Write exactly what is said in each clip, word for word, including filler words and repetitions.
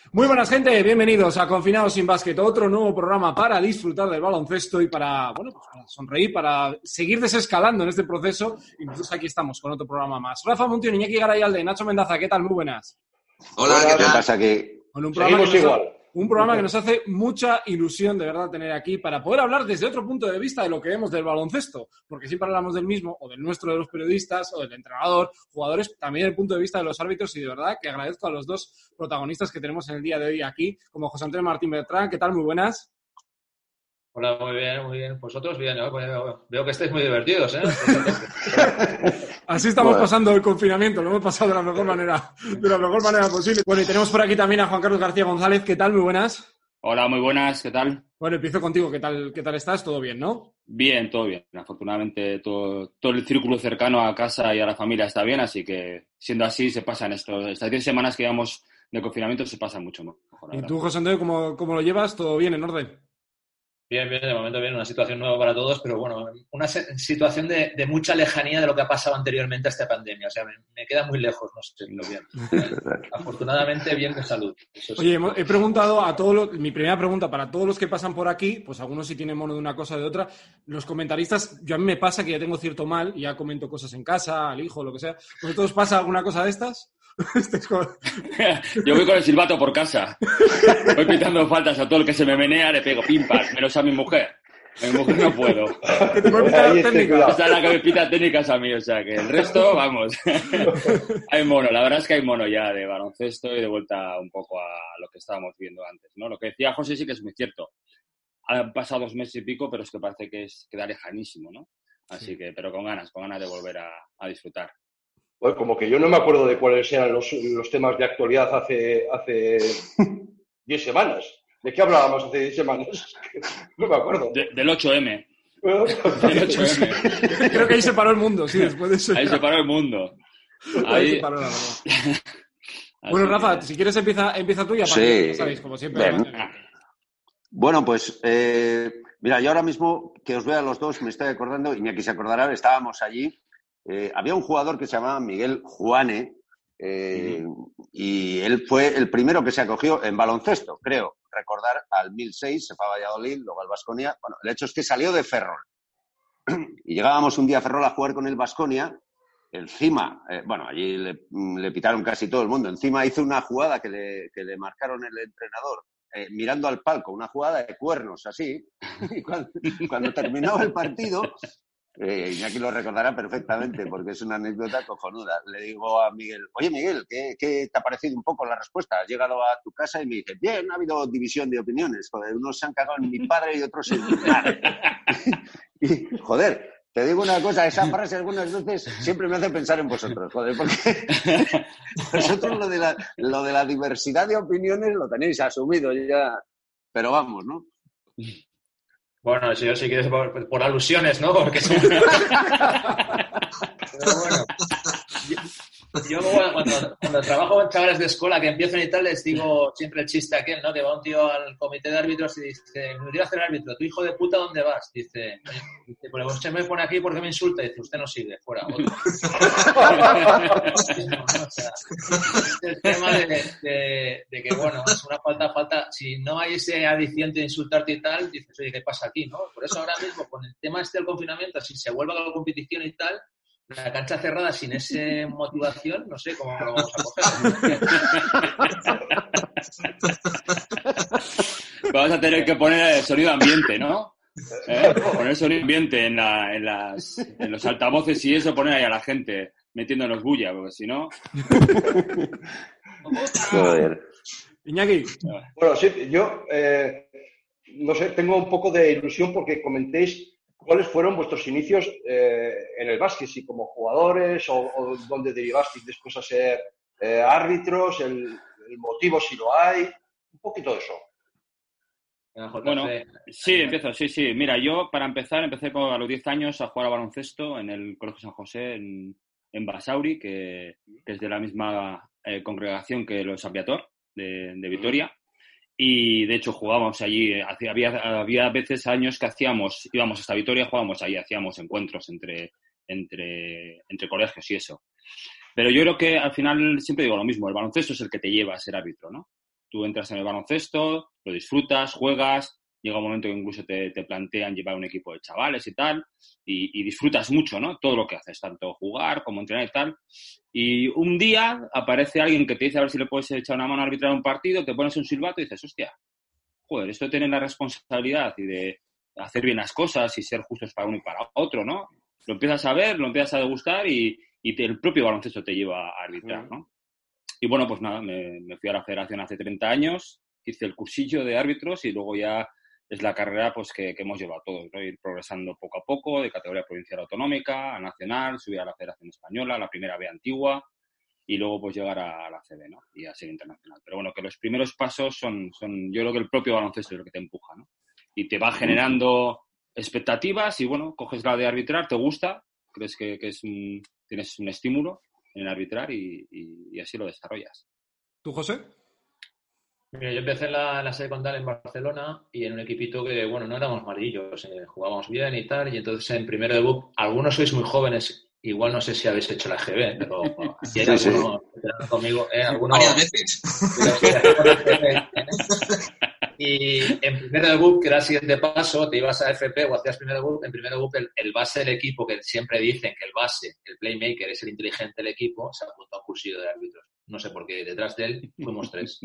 Muy buenas, gente, bienvenidos a Confinados sin Básquet, otro nuevo programa para disfrutar del baloncesto y para, bueno, pues para sonreír, para seguir desescalando en este proceso. Y nosotros aquí estamos con otro programa más. Rafa Montiel, Iñaki Garayalde, Nacho Mendaza, ¿qué tal? Muy buenas. Hola, ¿qué tal? ¿Qué pasa aquí? Bueno, un programa, que nos, un programa que nos hace mucha ilusión, de verdad, tener aquí para poder hablar desde otro punto de vista de lo que vemos del baloncesto, porque siempre hablamos del mismo, o del nuestro de los periodistas, o del entrenador, jugadores, también el punto de vista de los árbitros, y de verdad que agradezco a los dos protagonistas que tenemos en el día de hoy aquí, como José Antonio Martín Bertrán. ¿Qué tal? Muy buenas. Hola, muy bien, muy bien. Vosotros bien, ¿no? Veo que estáis muy divertidos, ¿eh? Así estamos bueno. pasando el confinamiento, lo hemos pasado de la mejor manera, de la mejor manera posible. Bueno, y tenemos por aquí también a Juan Carlos García González. ¿Qué tal? Muy buenas. Hola, muy buenas, ¿qué tal? Bueno, empiezo contigo. ¿Qué tal, qué tal estás? ¿Todo bien, no? Bien, todo bien. Afortunadamente, todo, todo el círculo cercano a casa y a la familia está bien, así que siendo así, se pasan estos, estas diez semanas que llevamos de confinamiento, se pasa mucho mejor. ¿Y tú, José Antonio, cómo, cómo lo llevas? ¿Todo bien, en orden? Bien, bien, de momento bien, una situación nueva para todos, pero bueno, una situación de, de mucha lejanía de lo que ha pasado anteriormente a esta pandemia. O sea, me, me queda muy lejos, no sé, lo bien. Afortunadamente, bien de salud. Eso Oye, sí. He preguntado a todos los, mi primera pregunta para todos los que pasan por aquí, pues algunos sí tienen mono de una cosa o de otra. Los comentaristas, yo a mí me pasa que ya tengo cierto mal y ya comento cosas en casa, al hijo, lo que sea. ¿Vosotros pasa alguna cosa de estas? Yo voy con el silbato por casa. Voy pitando faltas a todo el que se me menea, le pego pimpas, menos a mi mujer. A mi mujer no puedo. ¿Que te puede pitar técnicas? Esa es la que me pita técnicas a mí, o sea que el resto, vamos. Hay mono, la verdad es que hay mono ya de baloncesto y de vuelta un poco a lo que estábamos viendo antes, ¿no? Lo que decía José sí que es muy cierto. Han pasado dos meses y pico, pero es que parece que es queda lejanísimo, ¿no? Así sí. que, pero con ganas, con ganas de volver a, a disfrutar. Bueno, como que yo no me acuerdo de cuáles eran los, los temas de actualidad hace hace diez semanas. ¿De qué hablábamos hace diez semanas? No me acuerdo. De, del ocho eme. Del ocho eme. Creo que ahí se paró el mundo, sí, después de eso. Ahí se paró el mundo. Ahí, ahí se paró la verdad. Bueno, Rafa, que... si quieres empieza, empieza tú y aparte, sí. ya sabéis, como siempre. Bueno, pues, eh, mira, yo ahora mismo que os veo a los dos, me estoy acordando, Iñaki se acordará, estábamos allí. Eh, había un jugador que se llamaba Miguel Juane eh, uh-huh. y él fue el primero que se acogió en baloncesto, creo, recordar, al mil seis, se fue a Valladolid, luego al Baskonia. Bueno, el hecho es que salió de Ferrol y llegábamos un día a Ferrol a jugar con el Baskonia. Encima, eh, bueno, allí le, le pitaron casi todo el mundo, encima hizo una jugada que le, que le marcaron el entrenador eh, mirando al palco, una jugada de cuernos así, y cuando, cuando terminó el partido... Eh, Iñaki lo recordará perfectamente porque es una anécdota cojonuda. Le digo a Miguel, oye Miguel, ¿qué, qué te ha parecido un poco la respuesta? Has llegado a tu casa y me dice, bien, ha habido división de opiniones. Joder, unos se han cagado en mi padre y otros en mi madre. Y, joder, te digo una cosa, esa frase algunas veces siempre me hace pensar en vosotros, joder, porque vosotros lo de la, lo de la diversidad de opiniones lo tenéis asumido ya, pero vamos, ¿no? Bueno, si yo si quieres por, por alusiones, ¿no? Porque son... Pero bueno, yo, yo cuando, cuando trabajo con chavales de escuela que empiezan y tal, les digo siempre el chiste aquel, ¿no? Que va un tío al comité de árbitros y dice, me dirás el árbitro, tu hijo de puta, ¿dónde vas? Dice, dice pues usted me pone aquí porque me insulta. Dice, usted no sigue, fuera, otro. No, no, o sea, es el tema de, de, de que, bueno, es una falta, falta, si no hay ese adiciente de insultarte y tal, dices, oye, ¿qué pasa aquí, no? Por eso ahora mismo, con el tema este del confinamiento, si se vuelve a la competición y tal, la cancha cerrada sin esa motivación, no sé cómo lo vamos a coger. Vamos a tener que poner el sonido ambiente, ¿no? ¿Eh? Poner sonido ambiente en, la, en, las, en los altavoces y eso, poner ahí a la gente metiéndonos bulla, porque si no... Joder. Iñaki. Bueno, sí, yo, eh, no sé, tengo un poco de ilusión porque comentéis ¿cuáles fueron vuestros inicios eh, en el básquet? Si como jugadores o, o dónde derivasteis después a ser eh, árbitros, el, el motivo si lo hay, un poquito de eso. Bueno, sí, empiezo, sí, sí. Mira, yo para empezar empecé con, a los diez años a jugar a baloncesto en el Colegio San José en, en Basauri, que, que es de la misma eh, congregación que los Aviator de, de Vitoria. Y de hecho jugábamos allí, había, había veces, años que hacíamos, íbamos hasta Vitoria, jugábamos allí, hacíamos encuentros entre, entre, entre colegios y eso. Pero yo creo que al final siempre digo lo mismo, el baloncesto es el que te lleva a ser árbitro, ¿no? Tú entras en el baloncesto, lo disfrutas, juegas, llega un momento que incluso te, te plantean llevar un equipo de chavales y tal, y, y disfrutas mucho, ¿no? Todo lo que haces, tanto jugar como entrenar y tal. Y un día aparece alguien que te dice a ver si le puedes echar una mano a arbitrar un partido, te pones un silbato y dices, hostia, joder, esto de tener la responsabilidad y de hacer bien las cosas y ser justos para uno y para otro, ¿no? Lo empiezas a ver, lo empiezas a degustar y, y te, el propio baloncesto te lleva a arbitrar, ¿no? Y bueno, pues nada, me, me fui a la federación hace treinta años, hice el cursillo de árbitros y luego ya es la carrera pues que, que hemos llevado todos, ¿no? Ir progresando poco a poco, de categoría provincial autonómica a nacional, subir a la Federación Española, la primera B antigua, y luego pues llegar a la C B, ¿no? Y a ser internacional. Pero bueno, que los primeros pasos son, son yo creo que el propio baloncesto es lo que te empuja, ¿no? Y te va generando expectativas y bueno, coges la de arbitrar, te gusta, crees que, que es un, tienes un estímulo en arbitrar y, y, y así lo desarrollas. ¿Tú, José? Mira, yo empecé en la, en la secundaria en Barcelona y en un equipito que, bueno, no éramos malillos, eh, jugábamos bien y tal, y entonces en primero de B U P, algunos sois muy jóvenes, igual no sé si habéis hecho la G B, pero bueno, aquí hay sí, algunos sí. conmigo, eh, algunos... Varias veces. Y en primero de B U P, que era el siguiente paso, te ibas a F P o hacías primero de B U P, en primero de B U P el, el base del equipo, que siempre dicen que el base, el playmaker, es el inteligente del equipo, se apuntó a un cursillo de árbitros. No sé por qué, detrás de él fuimos tres.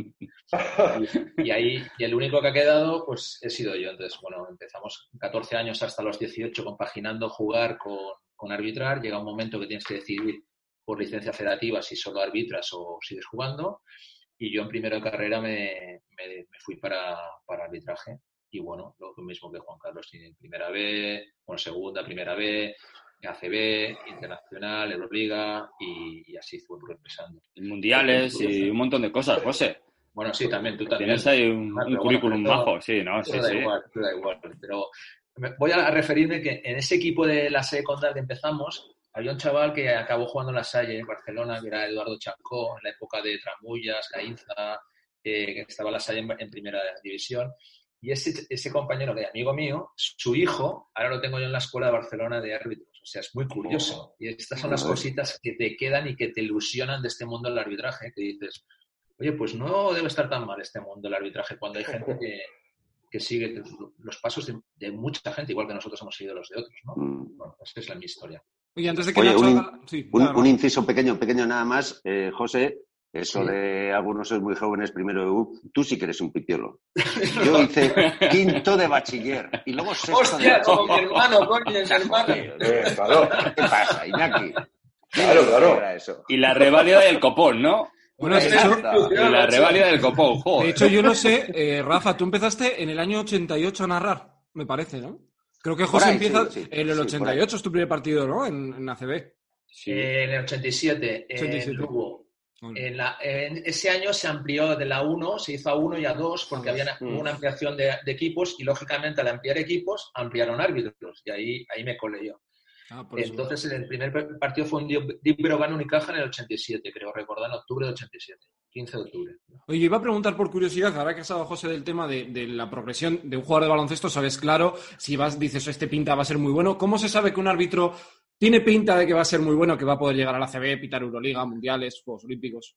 Y, y ahí, y el único que ha quedado, pues he sido yo. Entonces, bueno, empezamos catorce años hasta los dieciocho compaginando jugar con, con arbitrar. Llega un momento que tienes que decidir por licencia federativa si solo arbitras o sigues jugando. Y yo en primero de carrera me, me, me fui para, para arbitraje. Y bueno, lo mismo que Juan Carlos, en primera B, bueno, segunda, primera B, A C B, Internacional, Euroliga y, y así fue progresando. Mundiales y un montón de cosas, José. Bueno, sí, también, tú también. Tienes ahí un, ah, un currículum bueno, bajo, sí, ¿no? Sí, da sí. igual, da igual. Pero voy a referirme que en ese equipo de la secundaria que empezamos, había un chaval que acabó jugando en la Salle, en Barcelona, que era Eduardo Chancó, en la época de Tramullas, Gainza, eh, que estaba en la Salle en, en primera división. Y ese, ese compañero, que es amigo mío, su hijo, ahora lo tengo yo en la escuela de Barcelona de árbitros. O sea, es muy curioso. Y estas son las cositas que te quedan y que te ilusionan de este mundo del arbitraje, que dices, oye, pues no debe estar tan mal este mundo del arbitraje cuando hay gente que, que sigue los pasos de, de mucha gente, igual que nosotros hemos seguido los de otros, ¿no? Bueno, esta es la mi historia. Oye, antes de que Oye, Nacho un, haga... sí, un, nada, un inciso pequeño, pequeño nada más, eh, José. Eso sí. de algunos sois muy jóvenes, primero de U, tú sí que eres un pipiolo. Yo hice quinto de bachiller y luego sexto ¡Hostia, de como mi hermano, coño, mi hermano! Eh, claro. ¿Qué pasa, Iñaki? Claro, claro. Eso? Y la reválida del copón, ¿no? Bueno, de hecho, y la reválida del copón, joder. De hecho, yo no sé, eh, Rafa, tú empezaste en el año ochenta y ocho a narrar, me parece, ¿no? Creo que José ahí, empieza sí, sí, en el sí, ochenta y ocho, es tu primer partido, ¿no? En, en A C B. Sí. Eh, en el ochenta y siete, ochenta y siete. En Lugo. En, la, en ese año se amplió de la uno, se hizo a uno y a dos porque había una, una ampliación de, de equipos y, lógicamente, al ampliar equipos, ampliaron árbitros y ahí, ahí me colé yo. Ah, Entonces, el primer partido fue un Dipro-Gano Unicaja en el ochenta y siete, creo recordar, en octubre de ochenta y siete, quince de octubre. Oye, iba a preguntar por curiosidad, ahora que has hablado, José, del tema de, de la progresión de un jugador de baloncesto, sabes claro, si vas, dices, este pinta va a ser muy bueno, ¿cómo se sabe que un árbitro tiene pinta de que va a ser muy bueno, que va a poder llegar a la A C B, pitar Euroliga, Mundiales, Juegos Olímpicos?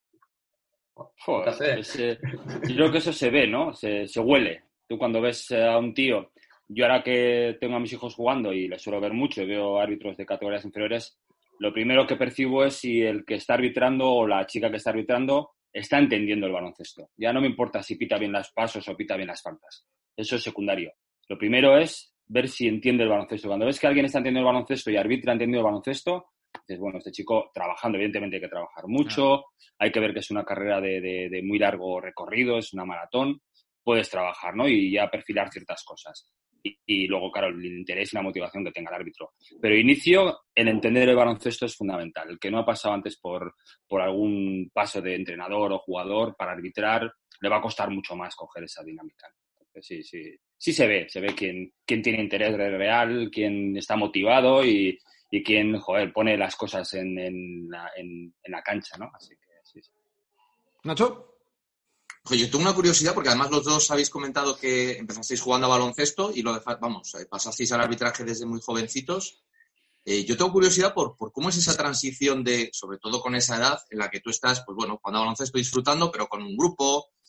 Joder, ese, yo creo que eso se ve, ¿no? Se, se huele. Tú cuando ves a un tío, yo ahora que tengo a mis hijos jugando y les suelo ver mucho, veo árbitros de categorías inferiores, lo primero que percibo es si el que está arbitrando o la chica que está arbitrando está entendiendo el baloncesto. Ya no me importa si pita bien los pasos o pita bien las faltas. Eso es secundario. Lo primero es ver si entiende el baloncesto. Cuando ves que alguien está entendiendo el baloncesto y arbitra entendiendo el baloncesto, dices, bueno, este chico trabajando, evidentemente hay que trabajar mucho, ah. hay que ver que es una carrera de, de, de muy largo recorrido, es una maratón, puedes trabajar, ¿no? Y ya perfilar ciertas cosas. Y, y luego, claro, el interés y la motivación que tenga el árbitro. Pero inicio, el entender el baloncesto es fundamental. El que no ha pasado antes por, por algún paso de entrenador o jugador para arbitrar, le va a costar mucho más coger esa dinámica. Entonces, sí, sí. Sí se ve, se ve quién, quién tiene interés real, quién está motivado y, y quién, joder, pone las cosas en, en, la, en, en la cancha, ¿no? Así que, sí, sí. ¿Nacho? Oye, yo tengo una curiosidad porque además los dos habéis comentado que empezasteis jugando a baloncesto y lo dejasteis, vamos, pasasteis al arbitraje desde muy jovencitos. Eh, yo tengo curiosidad por, por cómo es esa transición de, sobre todo con esa edad en la que tú estás, pues bueno, jugando a baloncesto disfrutando, pero con un grupo,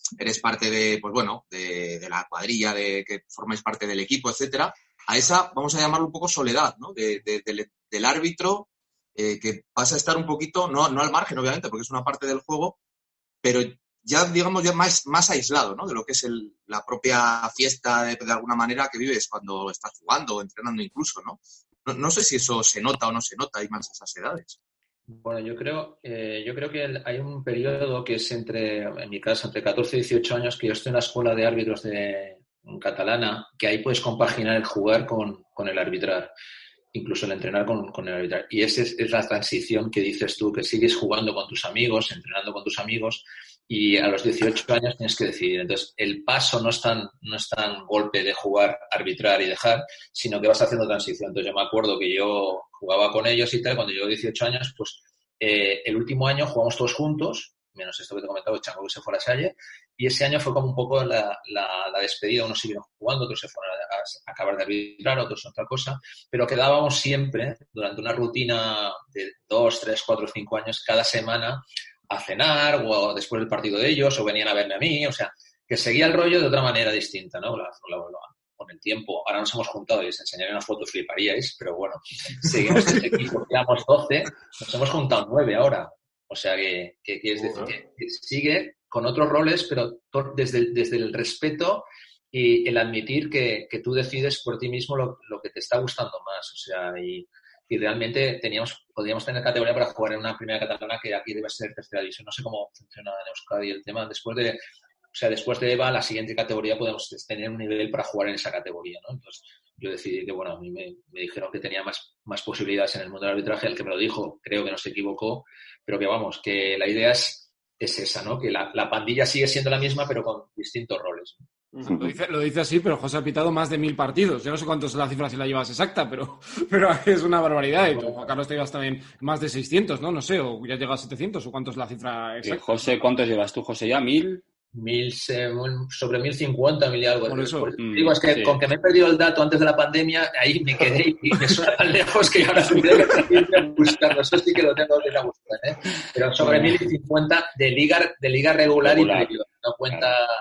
eres parte de, pues bueno, de, de la cuadrilla, de que formáis parte del equipo, etcétera, a esa, vamos a llamarlo un poco soledad, ¿no? De, de, de, del árbitro eh, que pasa a estar un poquito, no, no al margen, obviamente, porque es una parte del juego, pero ya, digamos, ya más, más aislado, ¿no? De lo que es el, la propia fiesta, de, de alguna manera, que vives cuando estás jugando o entrenando incluso, ¿no? ¿no? No sé si eso se nota o no se nota, hay más esas edades. Bueno, yo creo, eh, yo creo que el, hay un periodo que es entre, en mi caso, entre catorce y dieciocho años, que yo estoy en la escuela de árbitros de en catalana, que ahí puedes compaginar el jugar con, con el arbitrar, incluso el entrenar con, con el arbitrar. Y esa es, es la transición que dices tú, que sigues jugando con tus amigos, entrenando con tus amigos, y a los dieciocho años tienes que decidir. Entonces, el paso no es tan, no es tan golpe de jugar, arbitrar y dejar, sino que vas haciendo transición. Entonces, yo me acuerdo que yo jugaba con ellos y tal, cuando yo dieciocho años, pues eh, el último año jugamos todos juntos, menos esto que te comentaba, el Chango que se fue a la Salle, y ese año fue como un poco la, la, la despedida. Unos siguieron jugando, otros se fueron a, a acabar de arbitrar, otros otra cosa, pero quedábamos siempre, durante una rutina de dos, tres, cuatro, cinco años, cada semana, a cenar o después del partido de ellos, o venían a verme a mí, o sea, que seguía el rollo de otra manera distinta, ¿no? La, la, la, con el tiempo, ahora nos hemos juntado y os enseñaré una foto, fliparíais, pero bueno, seguimos este equipo, quedamos doce, nos hemos juntado nueve ahora, o sea que, que, que es decir, que, que sigue con otros roles, pero to, desde, desde el respeto y el admitir que, que tú decides por ti mismo lo, lo que te está gustando más, o sea, y y realmente teníamos, podríamos tener categoría para jugar en una primera catalana que aquí debe ser tercera división. No sé cómo funciona en Euskadi el tema. Después de, o sea, después de EVA, la siguiente categoría podemos tener un nivel para jugar en esa categoría, ¿no? Entonces, yo decidí que, bueno, a mí me, me dijeron que tenía más, más posibilidades en el mundo del arbitraje. El que me lo dijo, creo que no se equivocó, pero que, vamos, que la idea es, es esa, ¿no? Que la, la pandilla sigue siendo la misma, pero con distintos roles, ¿no? Lo dice, lo dice así, pero José ha pitado más de mil partidos. Yo no sé cuánto es la cifra si la llevas exacta, pero, pero es una barbaridad. Y tú, Juan Carlos, te llevas también más de seiscientos, ¿no? No sé, o ya llega a setecientos, o cuánto es la cifra exacta. Y José, ¿cuántos llevas tú, José? ¿Ya mil? Mil, sobre mil cincuenta, mil y algo. Por eso, Por, mm, digo, es que sí. Con que me he perdido el dato antes de la pandemia, ahí me quedé y me suena tan lejos que ahora tendré que buscarlo. Eso sí que lo tengo que ir a buscar, ¿eh? Pero sobre mil cincuenta de liga, de liga regular, regular. y periodo. No cuenta... Claro.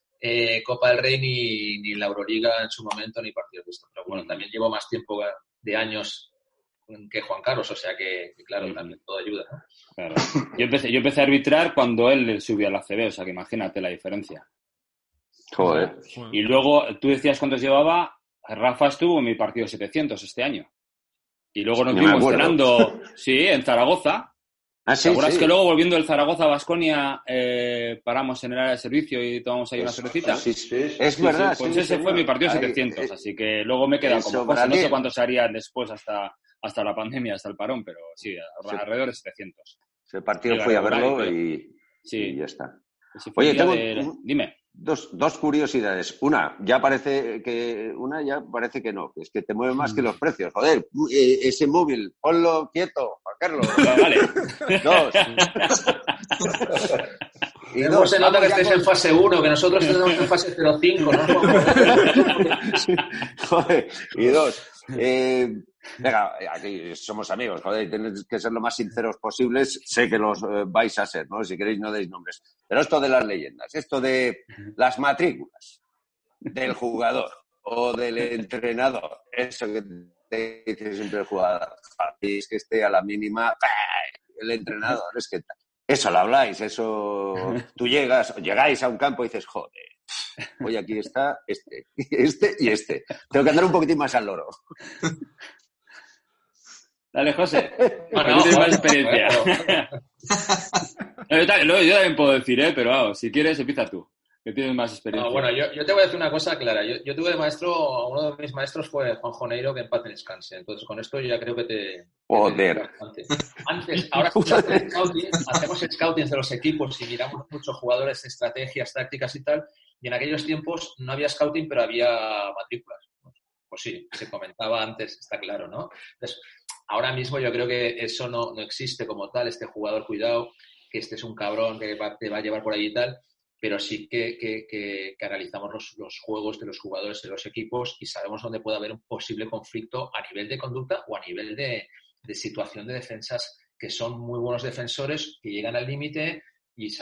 Eh, Copa del Rey ni, ni la Euroliga en su momento ni partidos de esto, pero bueno, también llevo más tiempo de años que Juan Carlos, o sea que, que claro, también todo ayuda, ¿no? Claro. Yo empecé, yo empecé a arbitrar cuando él subió a la C B, o sea que imagínate la diferencia. Joder. Y luego tú decías cuántos llevaba, Rafa estuvo en mi partido setecientos este año. Y luego nos vimos cenando, sí, en Zaragoza. Ah, sí, ¿Te acuerdas sí. que luego volviendo del Zaragoza a Baskonia eh, paramos en el área de servicio y tomamos ahí una cervecita? Sí, sí, sí. Es sí, verdad. Sí, pues sí, ese sí, fue mi partido ahí, setecientos, eh, así que luego me queda como cosa. No sé cuántos harían después hasta, hasta la pandemia, hasta el parón, pero sí, sí. alrededor de setecientos. Ese partido fui a verlo y, sí. y ya está. Oye, tengo... De... Dime. Dos, dos curiosidades. Una, ya parece que una ya parece que no, que es que te mueve más que los precios. Joder, eh, ese móvil, ponlo quieto, Juan Carlos. Vale. Dos. Y no se nota que estáis con... en fase uno, que nosotros estamos en fase cero cinco, ¿no? Joder, y dos. Eh, venga, aquí somos amigos, joder, tenéis que ser lo más sinceros posibles. Sé que los eh, vais a ser, ¿no? Si queréis no deis nombres. Pero esto de las leyendas, esto de las matrículas del jugador o del entrenador, eso que te dice siempre el jugador, es que esté a la mínima, el entrenador, es que eso lo habláis, eso tú llegas, llegáis a un campo y dices, joder, hoy aquí está este, este y este. Tengo que andar un poquitín más al loro. Dale, José. Bueno, no, tienes más experiencia. no, yo, también, yo también puedo decir, ¿eh? Pero vamos, si quieres, empieza tú, que tienes más experiencia. No, bueno, yo, yo te voy a decir una cosa clara. Yo, yo tuve de maestro, uno de mis maestros fue Juan Joneiro, que en paz descanse. Entonces, con esto yo ya creo que te... Joder. Que te Antes, ahora hacemos scouting, hacemos scouting de los equipos y miramos muchos jugadores, estrategias, tácticas y tal. Y en aquellos tiempos no había scouting, pero había matrículas. Pues sí, se comentaba antes, está claro, ¿no? Entonces, ahora mismo yo creo que eso no, no existe como tal, este jugador, cuidado, que este es un cabrón que va, te va a llevar por ahí y tal, pero sí que, que, que, que analizamos los, los juegos de los jugadores de los equipos y sabemos dónde puede haber un posible conflicto a nivel de conducta o a nivel de, de situación de defensas que son muy buenos defensores, que llegan al límite y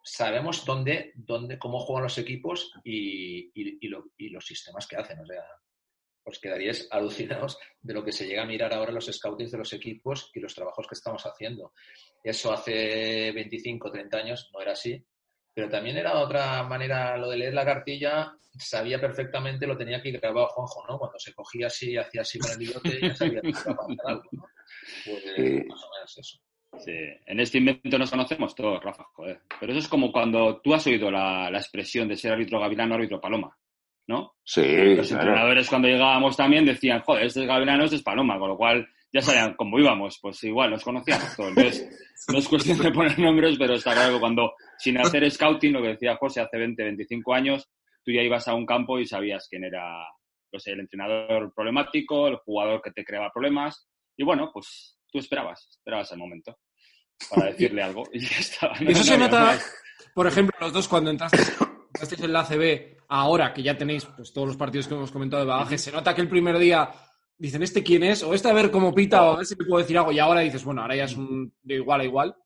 sabemos dónde, dónde, cómo juegan los equipos y, y, y, lo, y los sistemas que hacen. O sea, os quedaríais alucinados de lo que se llega a mirar ahora los scoutings de los equipos y los trabajos que estamos haciendo. Eso hace veinticinco, treinta años no era así, pero también era otra manera, lo de leer la cartilla, sabía perfectamente, lo tenía aquí grabado Juanjo, ¿no? Cuando se cogía así, hacía así con el bigote, ya sabía que iba a pasar algo, ¿no? Pues sí. Más o menos eso. Sí, en este invento nos conocemos todos, Rafa, joder. Pero eso es como cuando tú has oído la, la expresión de ser árbitro gavilán o árbitro paloma, ¿no? Sí, Los claro. entrenadores cuando llegábamos también decían, joder, este es gavilán o este es paloma, con lo cual ya sabían cómo íbamos, pues igual nos conocíamos todos. Entonces, no es cuestión de poner nombres, pero está claro que cuando, sin hacer scouting, lo que decía José, hace veinte, veinticinco años, tú ya ibas a un campo y sabías quién era, no sé, el entrenador problemático, el jugador que te creaba problemas, y bueno, pues tú esperabas, esperabas el momento para decirle algo y ya estaba. No, eso se nota, más. Por ejemplo, los dos cuando entrasteis, entrasteis en la A C B, ahora que ya tenéis pues todos los partidos que hemos comentado de bagaje, se nota que el primer día dicen, ¿este quién es? O este a ver cómo pita, o a ver si me puedo decir algo, y ahora dices, bueno, ahora ya es un de igual a igual.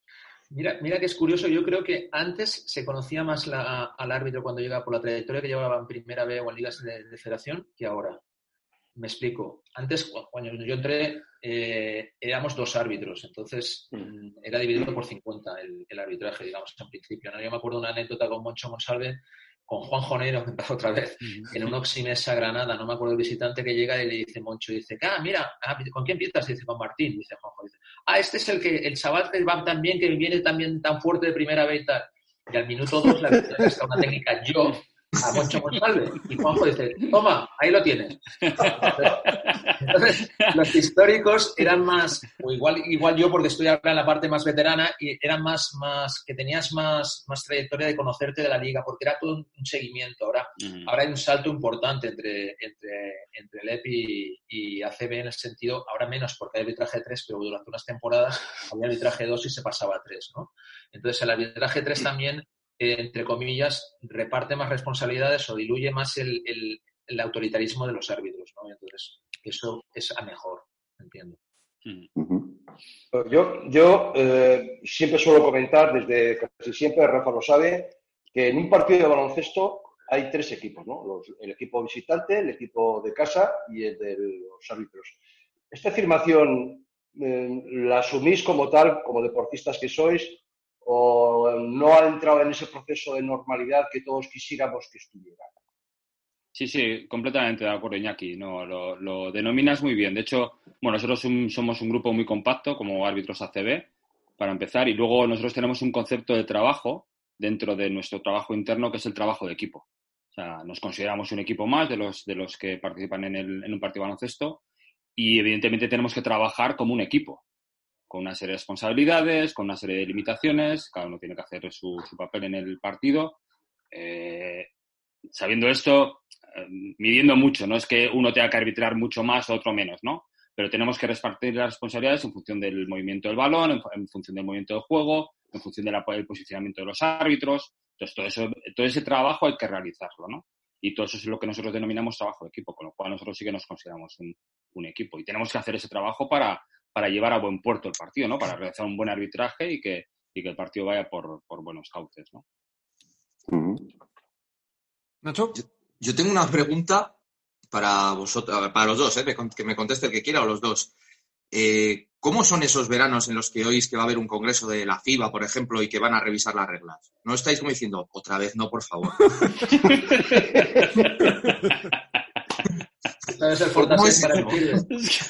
Mira, mira que es curioso, yo creo que antes se conocía más la, al árbitro cuando llegaba por la trayectoria que llevaba en primera B o en ligas de, de federación que ahora. Me explico. Antes, cuando yo entré, eh, éramos dos árbitros, entonces mm, era dividido por cincuenta el, el arbitraje, digamos, en principio, ¿no? Yo me acuerdo una anécdota con Moncho Monsalve, con Juan Jonero, que empezó otra vez, en un Oximesa Granada, no me acuerdo el visitante que llega y le dice Moncho, dice, ah, mira, ¿con quién empiezas? Dice, con Martín, dice Juanjo, dice, ah, este es el que el chaval que va tan bien, que viene también tan fuerte de primera vez y tal. Y al minuto dos le está una técnica yo a Moncho Monsalve. Y Juanjo dice, toma, ahí lo tienes. Entonces, entonces, los históricos eran más, o igual, igual yo porque estoy ahora en la parte más veterana, y eran más, más que tenías más, más trayectoria de conocerte de la liga, porque era todo un, un seguimiento. Ahora, uh-huh. ahora hay un salto importante entre, entre, entre el E P I y, y A C B en el sentido, ahora menos porque hay arbitraje tres, pero durante unas temporadas había arbitraje dos y se pasaba a tres, ¿no? Entonces el arbitraje tres también, eh, entre comillas, reparte más responsabilidades o diluye más el, el, el autoritarismo de los árbitros, ¿no? Entonces, eso es a mejor, entiendo. Uh-huh. Yo, yo eh, siempre suelo comentar, desde casi siempre, Rafa lo sabe, que en un partido de baloncesto hay tres equipos, ¿no? Los, el equipo visitante, el equipo de casa y el de los árbitros. Esta afirmación eh, la asumís como tal, como deportistas que sois, o no ha entrado en ese proceso de normalidad que todos quisiéramos que estuviera. Sí, sí, completamente de acuerdo, Iñaki. No, lo, lo denominas muy bien. De hecho, bueno, nosotros un, somos un grupo muy compacto como árbitros A C B, para empezar, y luego nosotros tenemos un concepto de trabajo dentro de nuestro trabajo interno que es el trabajo de equipo. O sea, nos consideramos un equipo más de los, de los que participan en, el, en un partido de baloncesto y evidentemente tenemos que trabajar como un equipo, con una serie de responsabilidades, con una serie de limitaciones, cada uno tiene que hacer su, su papel en el partido. Eh, sabiendo esto, eh, midiendo mucho, no es que uno tenga que arbitrar mucho más o otro menos, ¿no? Pero tenemos que repartir las responsabilidades en función del movimiento del balón, en, en función del movimiento del juego, en función del de posicionamiento de los árbitros. Entonces, todo, eso, todo ese trabajo hay que realizarlo, ¿no? Y todo eso es lo que nosotros denominamos trabajo de equipo, con lo cual nosotros sí que nos consideramos un, un equipo. Y tenemos que hacer ese trabajo para... para llevar a buen puerto el partido, ¿no? Para realizar un buen arbitraje y que, y que el partido vaya por, por buenos cauces, ¿no? ¿Nacho? Yo, yo tengo una pregunta para vosotros, para los dos, ¿eh? Que me conteste el que quiera o los dos. Eh, ¿Cómo son esos veranos en los que oís que va a haber un congreso de la FIBA, por ejemplo, y que van a revisar las reglas? ¿No estáis como diciendo, otra vez no, por favor? ¿Sabes el Fortasén para el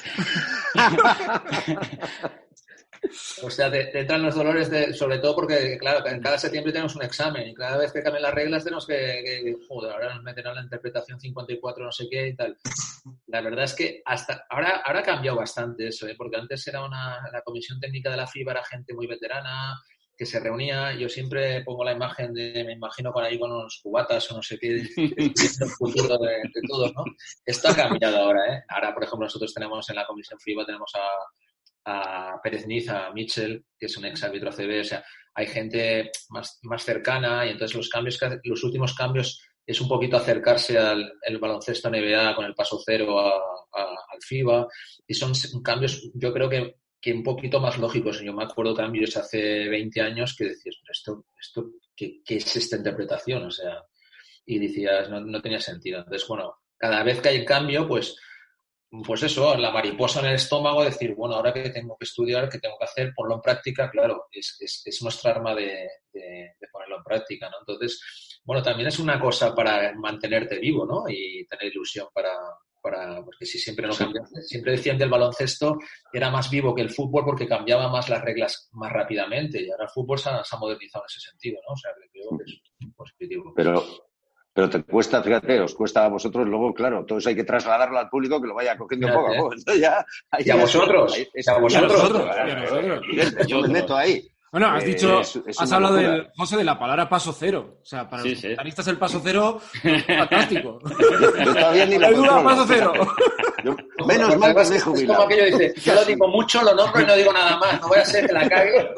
O sea, te, te entran los dolores, de, sobre todo porque, claro, en cada septiembre tenemos un examen y cada vez que cambien las reglas tenemos que, que joder, ahora nos meten a la interpretación cincuenta y cuatro no sé qué y tal. La verdad es que hasta ahora, ahora ha cambiado bastante eso, ¿eh? Porque antes era una, la comisión técnica de la FIBA era gente muy veterana que se reunía. Yo siempre pongo la imagen de, me imagino con ahí con unos cubatas o no sé qué, el futuro de, de todos, ¿no? Esto ha cambiado ahora, ¿eh? Ahora, por ejemplo, nosotros tenemos en la comisión FIBA, tenemos a a Pérez Niza, a Mitchell, que es un ex árbitro A C B, o sea, hay gente más, más cercana y entonces los cambios que hace, los últimos cambios es un poquito acercarse al el baloncesto N B A con el paso cero a, a, al FIBA y son cambios, yo creo que que un poquito más lógicos. Yo me acuerdo cambios hace veinte años que decías, pero esto, esto ¿qué, qué es esta interpretación? O sea, y decías, no, no tenía sentido. Entonces, bueno, cada vez que hay cambio, pues, pues eso, la mariposa en el estómago, decir, bueno, ahora que tengo que estudiar, ¿qué tengo que hacer? Ponlo en práctica, claro, es, es, es nuestra arma de, de, de ponerlo en práctica, ¿no? Entonces, bueno, también es una cosa para mantenerte vivo, ¿no? Y tener ilusión para... Para, porque si siempre no cambia, siempre decían que el baloncesto era más vivo que el fútbol porque cambiaba más las reglas más rápidamente y ahora el fútbol se ha, se ha modernizado en ese sentido, ¿no? O sea, creo que es positivo. Pero, pero te cuesta, fíjate, os cuesta a vosotros luego, claro, todo eso hay que trasladarlo al público que lo vaya cogiendo Fíjate, poco a poco. Entonces ya, ahí y a vosotros, ahí, es, y a vosotros. Y a nosotros, y a nosotros. Yo me meto ahí. Bueno, has dicho, es, es has hablado, del, José, de la palabra paso cero. O sea, para sí, los comentaristas sí. El paso cero es fantástico. Yo todavía ni la controlo. Paso cero. Yo, menos mal que me he jubilado. Es como aquello dice, yo lo digo mucho, lo nombro y no digo nada más. No voy a ser que la cague.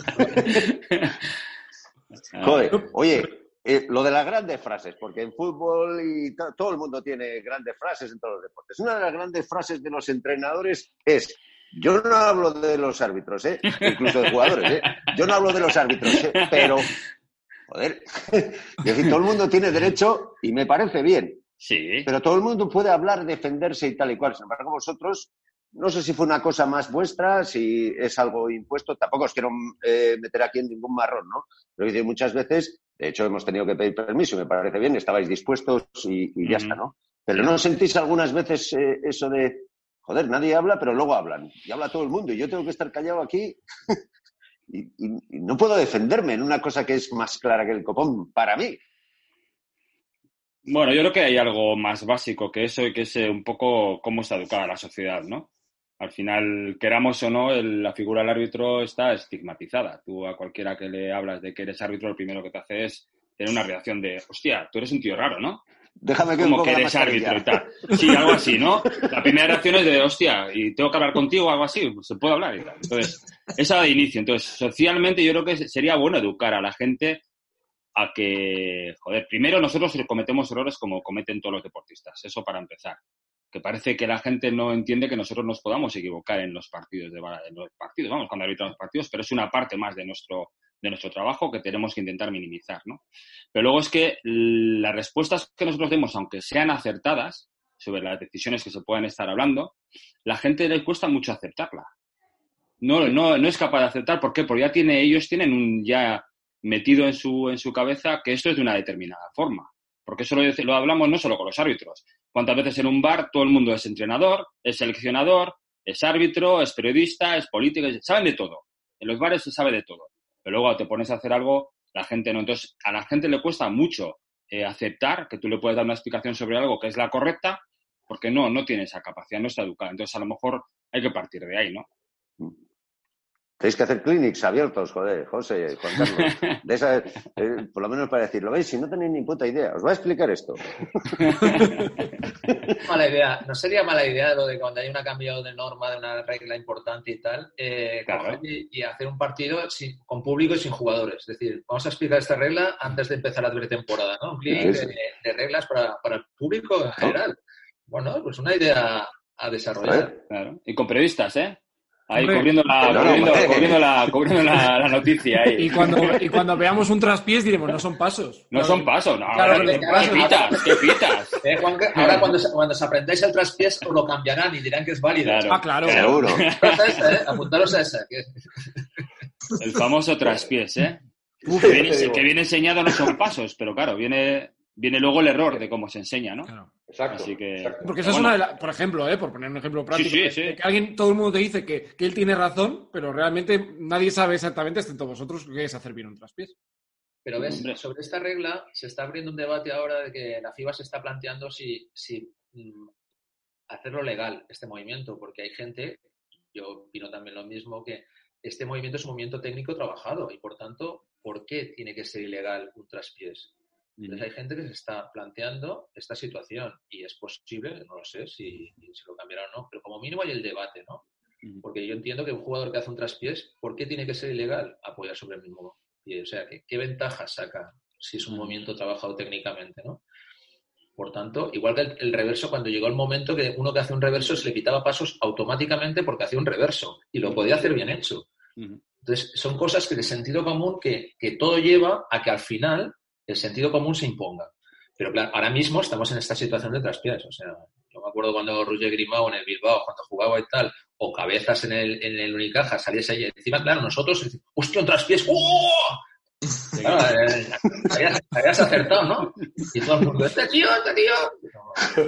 Joder, oye, eh, lo de las grandes frases, porque en fútbol y t- todo el mundo tiene grandes frases en todos los deportes. Una de las grandes frases de los entrenadores es: yo no hablo de los árbitros, ¿eh? Incluso de jugadores, ¿eh? Yo no hablo de los árbitros, ¿eh? Pero, joder, es decir, todo el mundo tiene derecho y me parece bien. Sí. Pero todo el mundo puede hablar, defenderse y tal y cual. Sin embargo, vosotros, no sé si fue una cosa más vuestra, si es algo impuesto. Tampoco os quiero eh, meter aquí en ningún marrón, ¿no? Pero muchas veces, de hecho, hemos tenido que pedir permiso y me parece bien, estabais dispuestos y, y ya mm. está, ¿no? Pero ¿no sentís algunas veces eh, eso de... Joder, nadie habla, pero luego hablan. Y habla todo el mundo. Y yo tengo que estar callado aquí y, y, y no puedo defenderme en una cosa que es más clara que el copón para mí. Bueno, yo creo que hay algo más básico que eso y que es un poco cómo está educada la sociedad, ¿no? Al final, queramos o no, el, la figura del árbitro está estigmatizada. Tú a cualquiera que le hablas de que eres árbitro, lo primero que te hace es tener una reacción de, hostia, tú eres un tío raro, ¿no? Déjame que como que eres árbitro y tal. Sí, algo así, ¿no? La primera reacción es de, hostia, y tengo que hablar contigo o algo así, pues se puede hablar y tal. Entonces, esa de inicio. Entonces, socialmente yo creo que sería bueno educar a la gente a que, joder, primero nosotros cometemos errores como cometen todos los deportistas. Eso para empezar. Que parece que la gente no entiende que nosotros nos podamos equivocar en los partidos, de, en los partidos, vamos, cuando arbitramos partidos, pero es una parte más de nuestro... de nuestro trabajo que tenemos que intentar minimizar, ¿no? Pero luego es que las respuestas que nosotros demos, aunque sean acertadas sobre las decisiones que se puedan estar hablando, la gente le cuesta mucho aceptarla. No, no, no es capaz de aceptar. ¿Por qué? Porque ya tiene, ellos tienen un ya metido en su, en su cabeza que esto es de una determinada forma. Porque eso lo, lo hablamos no solo con los árbitros. ¿Cuántas veces en un bar todo el mundo es entrenador, es seleccionador, es árbitro, es periodista, es político, saben de todo? En los bares se sabe de todo. Pero luego te pones a hacer algo, la gente no. Entonces, a la gente le cuesta mucho eh, aceptar que tú le puedes dar una explicación sobre algo que es la correcta, porque no, no tiene esa capacidad, no está educada. Entonces, a lo mejor hay que partir de ahí, ¿no? Tenéis que hacer clinics abiertos, joder, José, Juan Carlos. De esa, eh, por lo menos para decirlo. ¿Veis? Si no tenéis ni puta idea, os voy a explicar esto. Mala idea. No sería mala idea lo de cuando hay un cambio de norma, de una regla importante y tal, eh, claro. y, y hacer un partido sin, con público y sin jugadores. Es decir, vamos a explicar esta regla antes de empezar la pretemporada, ¿no? Un clinic de, de reglas para, para el público en general. Bueno, pues una idea a desarrollar. Claro. Y con periodistas, ¿eh? Ahí cubriendo la, no, cubriendo, no, cubriendo la, cubriendo la, la noticia ahí. Y cuando, y cuando veamos un traspiés diremos, no son pasos. No son pasos, no. Claro, ¿Qué pitas? ¿Qué pitas? Eh, Juan, ahora cuando, cuando os aprendáis el traspiés os lo cambiarán y dirán que es válido. Claro, ah, claro. Seguro. Esa, ¿eh? Apuntaros a esa. Que... El famoso traspiés, ¿eh? Uf, que, viene, que viene enseñado no son pasos, pero claro, viene... Viene luego el error de cómo se enseña, ¿no? Claro. Exacto. Así que, exacto. Porque esa es bueno. una de las, por ejemplo, ¿eh? Por poner un ejemplo práctico, sí, sí, sí. que alguien, todo el mundo te dice que, que él tiene razón, pero realmente nadie sabe exactamente, excepto vosotros, qué es hacer bien un traspiés. Pero ves, sobre esta regla se está abriendo un debate ahora de que la FIBA se está planteando si, si mm, hacerlo legal, este movimiento, porque hay gente, yo opino también lo mismo, que este movimiento es un movimiento técnico trabajado y, por tanto, ¿por qué tiene que ser ilegal un traspiés? Entonces hay gente que se está planteando esta situación y es posible, no lo sé si, si lo cambiará o no, pero como mínimo hay el debate, ¿no? Porque yo entiendo que un jugador que hace un traspiés, ¿por qué tiene que ser ilegal apoyar sobre el mismo pie? O sea, ¿qué, qué ventajas saca si es un movimiento trabajado técnicamente, ¿no? Por tanto, igual que el, el reverso, cuando llegó el momento que uno que hace un reverso se le quitaba pasos automáticamente porque hacía un reverso y lo podía hacer bien hecho. Entonces, son cosas que de sentido común que, que todo lleva a que al final el sentido común se imponga. Pero claro, ahora mismo estamos en esta situación de traspiés. O sea, yo me acuerdo cuando Roger Grimao en el Bilbao, cuando jugaba y tal, o Cabezas en el, en el Unicaja, saliese ahí encima, claro, nosotros, ¡hostia, un traspiés! ¡Oh! Claro, eh, habías, habías acertado, ¿no? Y todo el mundo, ¡este tío, este tío!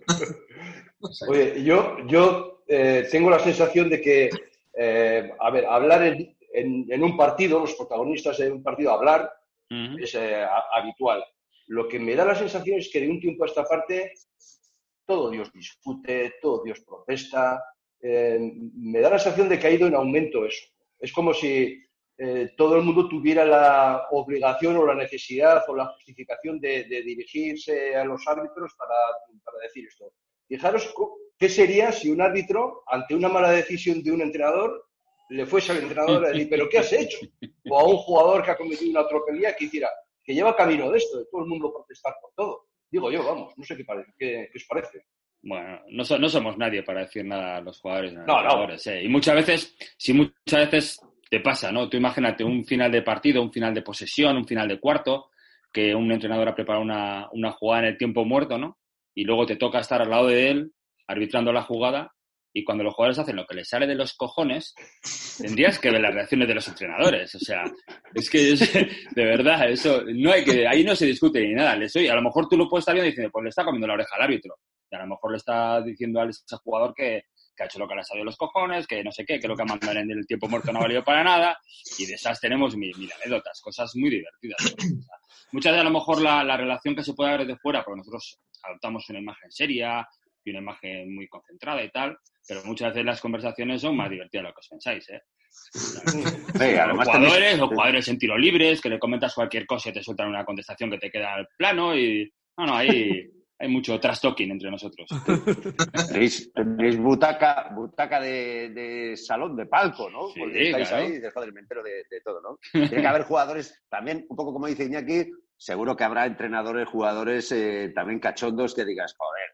Oye, yo, yo eh, tengo la sensación de que, eh, a ver, hablar en, en, en un partido, los protagonistas de un partido, hablar uh-huh. es eh, a, habitual. Lo que me da la sensación es que de un tiempo a esta parte todo Dios discute, todo Dios protesta. Eh, me da la sensación de que ha ido en aumento eso. Es como si eh, todo el mundo tuviera la obligación o la necesidad o la justificación de, de dirigirse a los árbitros para, para decir esto. Fijaros qué sería si un árbitro, ante una mala decisión de un entrenador, le fuese al entrenador a decir, ¿pero qué has hecho? O a un jugador que ha cometido una tropelía que hiciera, que lleva camino de esto, de todo el mundo protestar por todo. Digo yo, vamos, no sé qué, parece, qué, qué os parece. Bueno, no, so, no somos nadie para decir nada a los jugadores. No, no. Jugadores, eh. Y muchas veces, si muchas veces te pasa, ¿no? Tú imagínate un final de partido, un final de posesión, un final de cuarto, que un entrenador ha preparado una, una jugada en el tiempo muerto, ¿no? Y luego te toca estar al lado de él, arbitrando la jugada, y cuando los jugadores hacen lo que les sale de los cojones, tendrías que ver las reacciones de los entrenadores. O sea, es que, es, de verdad, eso, no hay que, ahí no se discute ni nada. Les oye, a lo mejor tú lo puedes estar viendo diciendo, pues le está comiendo la oreja al árbitro. Y a lo mejor le está diciendo a ese jugador que, que ha hecho lo que le ha salido de los cojones, que no sé qué, que lo que ha mandado en el tiempo muerto no ha valido para nada. Y de esas tenemos mil, mil anécdotas, cosas muy divertidas. O sea, muchas veces a lo mejor la, la relación que se puede ver desde fuera, porque nosotros adoptamos una imagen seria y una imagen muy concentrada y tal, pero muchas veces las conversaciones son más divertidas de lo que os pensáis, ¿eh? O sea, sí, además jugadores tenés... o jugadores en tiro libres, que le comentas cualquier cosa y te sueltan una contestación que te queda al plano y... No, no, hay, hay mucho trash talking entre nosotros. Tenéis, tenéis butaca, butaca de, de salón, de palco, ¿no? Sí, porque estáis claro. ahí, joder, me entero de, de todo, ¿no? Tiene que haber jugadores, también, un poco como dice Iñaki, seguro que habrá entrenadores, jugadores eh, también cachondos que digas, joder,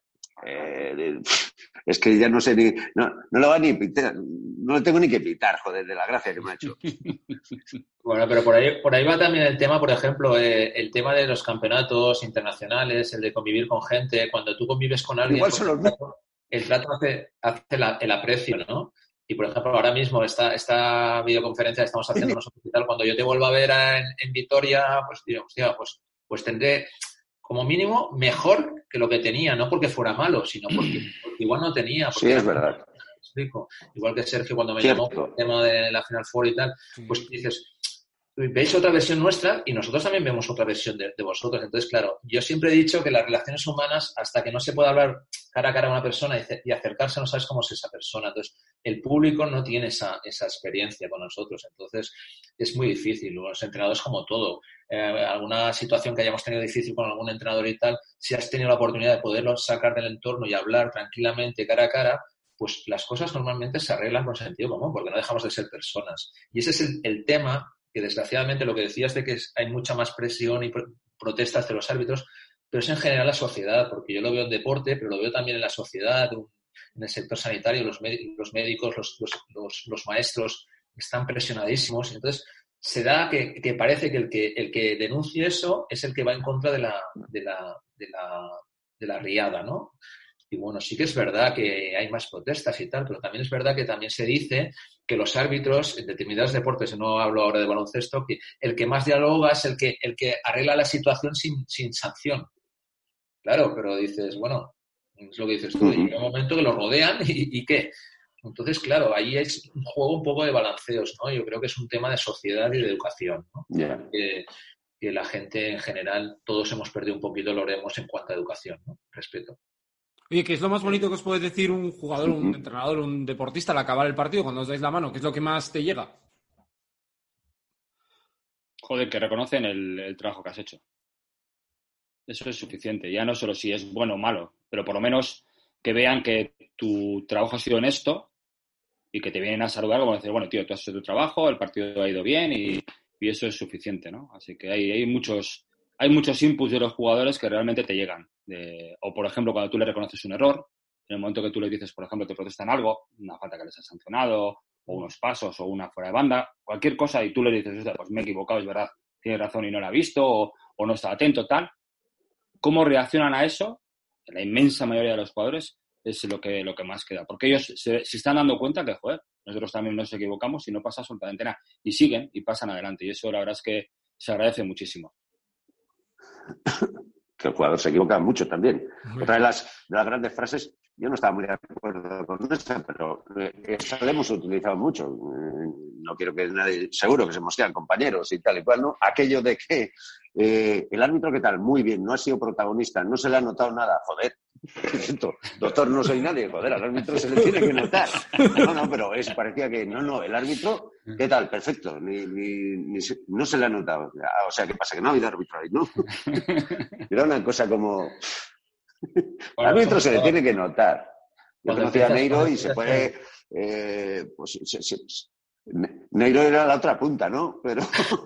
Eh, es que ya no sé ni no, no lo va ni pitar, no lo tengo ni que pitar, joder, de la gracia que me ha hecho. Bueno, pero por ahí por ahí va también el tema, por ejemplo, eh, el tema de los campeonatos internacionales, el de convivir con gente. Cuando tú convives con alguien, igual son los el trato, el trato hace, hace la, el aprecio, ¿no? Y por ejemplo, ahora mismo esta, esta videoconferencia que estamos haciendo nosotros y tal, cuando yo te vuelva a ver en, en Vitoria, pues digo, hostia, pues, pues tendré como mínimo mejor que lo que tenía, no porque fuera malo, sino porque, porque igual no tenía. Sí, es verdad. Explico. Igual que Sergio cuando me Cierto. llamó por el tema de la Final Four y tal, pues dices, veis otra versión nuestra y nosotros también vemos otra versión de, de vosotros. Entonces, claro, yo siempre he dicho que las relaciones humanas, hasta que no se pueda hablar cara a cara a una persona y, y acercarse, no sabes cómo es esa persona. Entonces, el público no tiene esa, esa experiencia con nosotros. Entonces, es muy difícil. Los entrenadores, como todo, eh, alguna situación que hayamos tenido difícil con algún entrenador y tal, si has tenido la oportunidad de poderlo sacar del entorno y hablar tranquilamente cara a cara, pues las cosas normalmente se arreglan con sentido común, porque no dejamos de ser personas. Y ese es el, el tema que, desgraciadamente, lo que decías de que es, hay mucha más presión y pro, protestas de los árbitros, pero es en general la sociedad, porque yo lo veo en deporte, pero lo veo también en la sociedad, en el sector sanitario, los, los médicos, los, los, los, los maestros están presionadísimos. Entonces, se da que, que parece que el, que el que denuncie eso es el que va en contra de la, de la, de la, de la riada, ¿no? Y bueno, sí que es verdad que hay más protestas y tal, pero también es verdad que también se dice que los árbitros en determinados deportes, no hablo ahora de baloncesto, que el que más dialoga es el que, el que arregla la situación sin, sin sanción. Claro, pero dices, bueno, es lo que dices tú, y hay un momento que lo rodean y, y ¿qué? Entonces, claro, ahí es un juego un poco de balanceos, ¿no? Yo creo que es un tema de sociedad y de educación, ¿no? Yeah. Que, que la gente en general, todos hemos perdido un poquito, lo haremos en cuanto a educación, ¿no? Respeto. Oye, ¿qué es lo más bonito que os puede decir un jugador, un entrenador, un deportista al acabar el partido cuando os dais la mano? ¿Qué es lo que más te llega? Joder, que reconocen el, el trabajo que has hecho. Eso es suficiente. Ya no solo si es bueno o malo, pero por lo menos que vean que tu trabajo ha sido honesto y que te vienen a saludar como decir, bueno, tío, tú has hecho tu trabajo, el partido ha ido bien y, y eso es suficiente, ¿no? Así que hay, hay muchos hay muchos inputs de los jugadores que realmente te llegan. De, o, por ejemplo, cuando tú le reconoces un error, en el momento que tú le dices, por ejemplo, te protestan algo, una falta que les has sancionado, o unos pasos, o una fuera de banda, cualquier cosa, y tú le dices, pues me he equivocado, es verdad, tienes razón y no la he visto, o, o no estaba atento, tal. ¿Cómo reaccionan a eso? La inmensa mayoría de los jugadores es lo que, lo que más queda. Porque ellos se, se están dando cuenta que, joder, nosotros también nos equivocamos y no pasa absolutamente nada. Y siguen y pasan adelante. Y eso la verdad es que se agradece muchísimo. Que el jugador se equivoca mucho también. Otra de las, de las grandes frases, yo no estaba muy de acuerdo con esa, pero esa la hemos utilizado mucho. No quiero que nadie, seguro que se mosquean compañeros y tal y cual, ¿no? Aquello de que eh, el árbitro, ¿qué tal? Muy bien, no ha sido protagonista, no se le ha notado nada. Joder, doctor, no soy nadie, joder, al árbitro se le tiene que notar. No, no, pero es, parecía que, no, no, el árbitro, ¿qué tal? Perfecto, ni, ni, ni se, no se le ha notado. O sea, ¿qué pasa? Que no ha habido árbitro ahí, ¿no? Era una cosa como... El árbitro se le tiene que notar. Yo conocí a Neiro y se puede... Eh, pues, se, se, Neiro era la otra punta, ¿no? Pero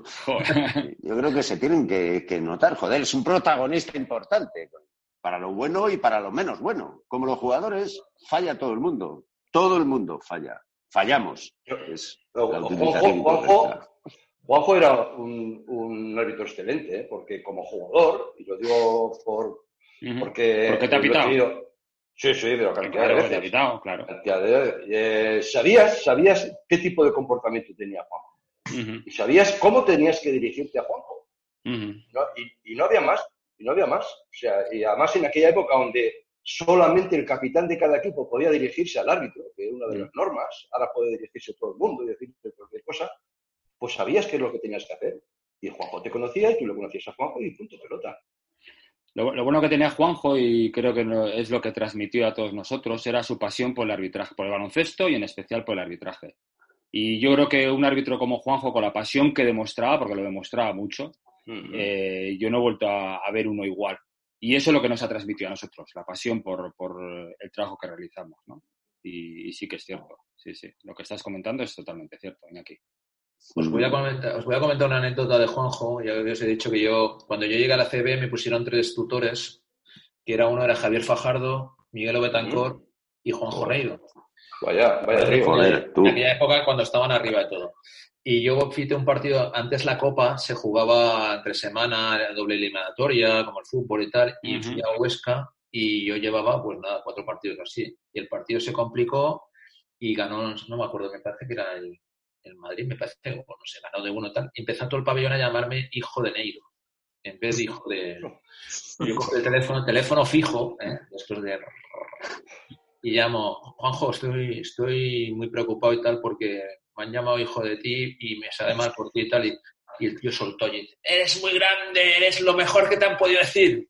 yo creo que se tienen que, que notar. Joder, es un protagonista importante. Para lo bueno y para lo menos bueno. Como los jugadores, falla todo el mundo. Todo el mundo falla. Fallamos. Es Juanjo, Juanjo, Juanjo era un, un árbitro excelente, ¿eh? Porque como jugador, y lo digo por... Uh-huh. Porque... ¿Por qué te ha pitado? Tenido, sí, sí, pero cantidad claro, de veces. Te ha pitado, claro. De, eh, ¿sabías, ¿Sabías qué tipo de comportamiento tenía Juanjo? Uh-huh. Y sabías cómo tenías que dirigirte a Juanjo. Uh-huh. ¿No? Y, y no había más. Y no había más. O sea, y además en aquella época donde solamente el capitán de cada equipo podía dirigirse al árbitro, que es una de las normas, ahora puede dirigirse todo el mundo y decirte cualquier cosa, pues sabías qué es lo que tenías que hacer. Y Juanjo te conocía y tú lo conocías a Juanjo y punto pelota. Lo, lo bueno que tenía Juanjo, y creo que no, es lo que transmitió a todos nosotros, era su pasión por el arbitraje, por el baloncesto y en especial por el arbitraje. Y yo creo que un árbitro como Juanjo, con la pasión que demostraba, porque lo demostraba mucho, uh-huh. eh, yo no he vuelto a, a ver uno igual. Y eso es lo que nos ha transmitido a nosotros, la pasión por, por el trabajo que realizamos, ¿no? Y, y sí que es cierto, sí, sí. Lo que estás comentando es totalmente cierto, Iñaki. Os voy a comentar, os voy a comentar una anécdota de Juanjo. Ya os he dicho que yo, cuando yo llegué a la C B, me pusieron tres tutores, que era uno era Javier Fajardo, Miguel Betancor uh-huh. y Juanjo Neiro. Vaya, vaya, en, joder, tú. En aquella época cuando estaban arriba de todo. Y yo fui a un partido, antes la Copa se jugaba entre semana, doble eliminatoria, como el fútbol y tal, y uh-huh. fui a Huesca y yo llevaba, pues nada, cuatro partidos así. Y el partido se complicó y ganó, no me acuerdo, me parece que era el, el Madrid, me parece, o no sé, ganó de uno tal. Y empezó todo el pabellón a llamarme hijo de Neiro, en vez de hijo de... Yo cogí el teléfono, teléfono fijo, ¿eh? Después de... Y llamo, Juanjo, estoy, estoy muy preocupado y tal porque me han llamado hijo de ti y me sabe mal por ti y tal. Y, y el tío soltó y dice, eres muy grande, eres lo mejor que te han podido decir.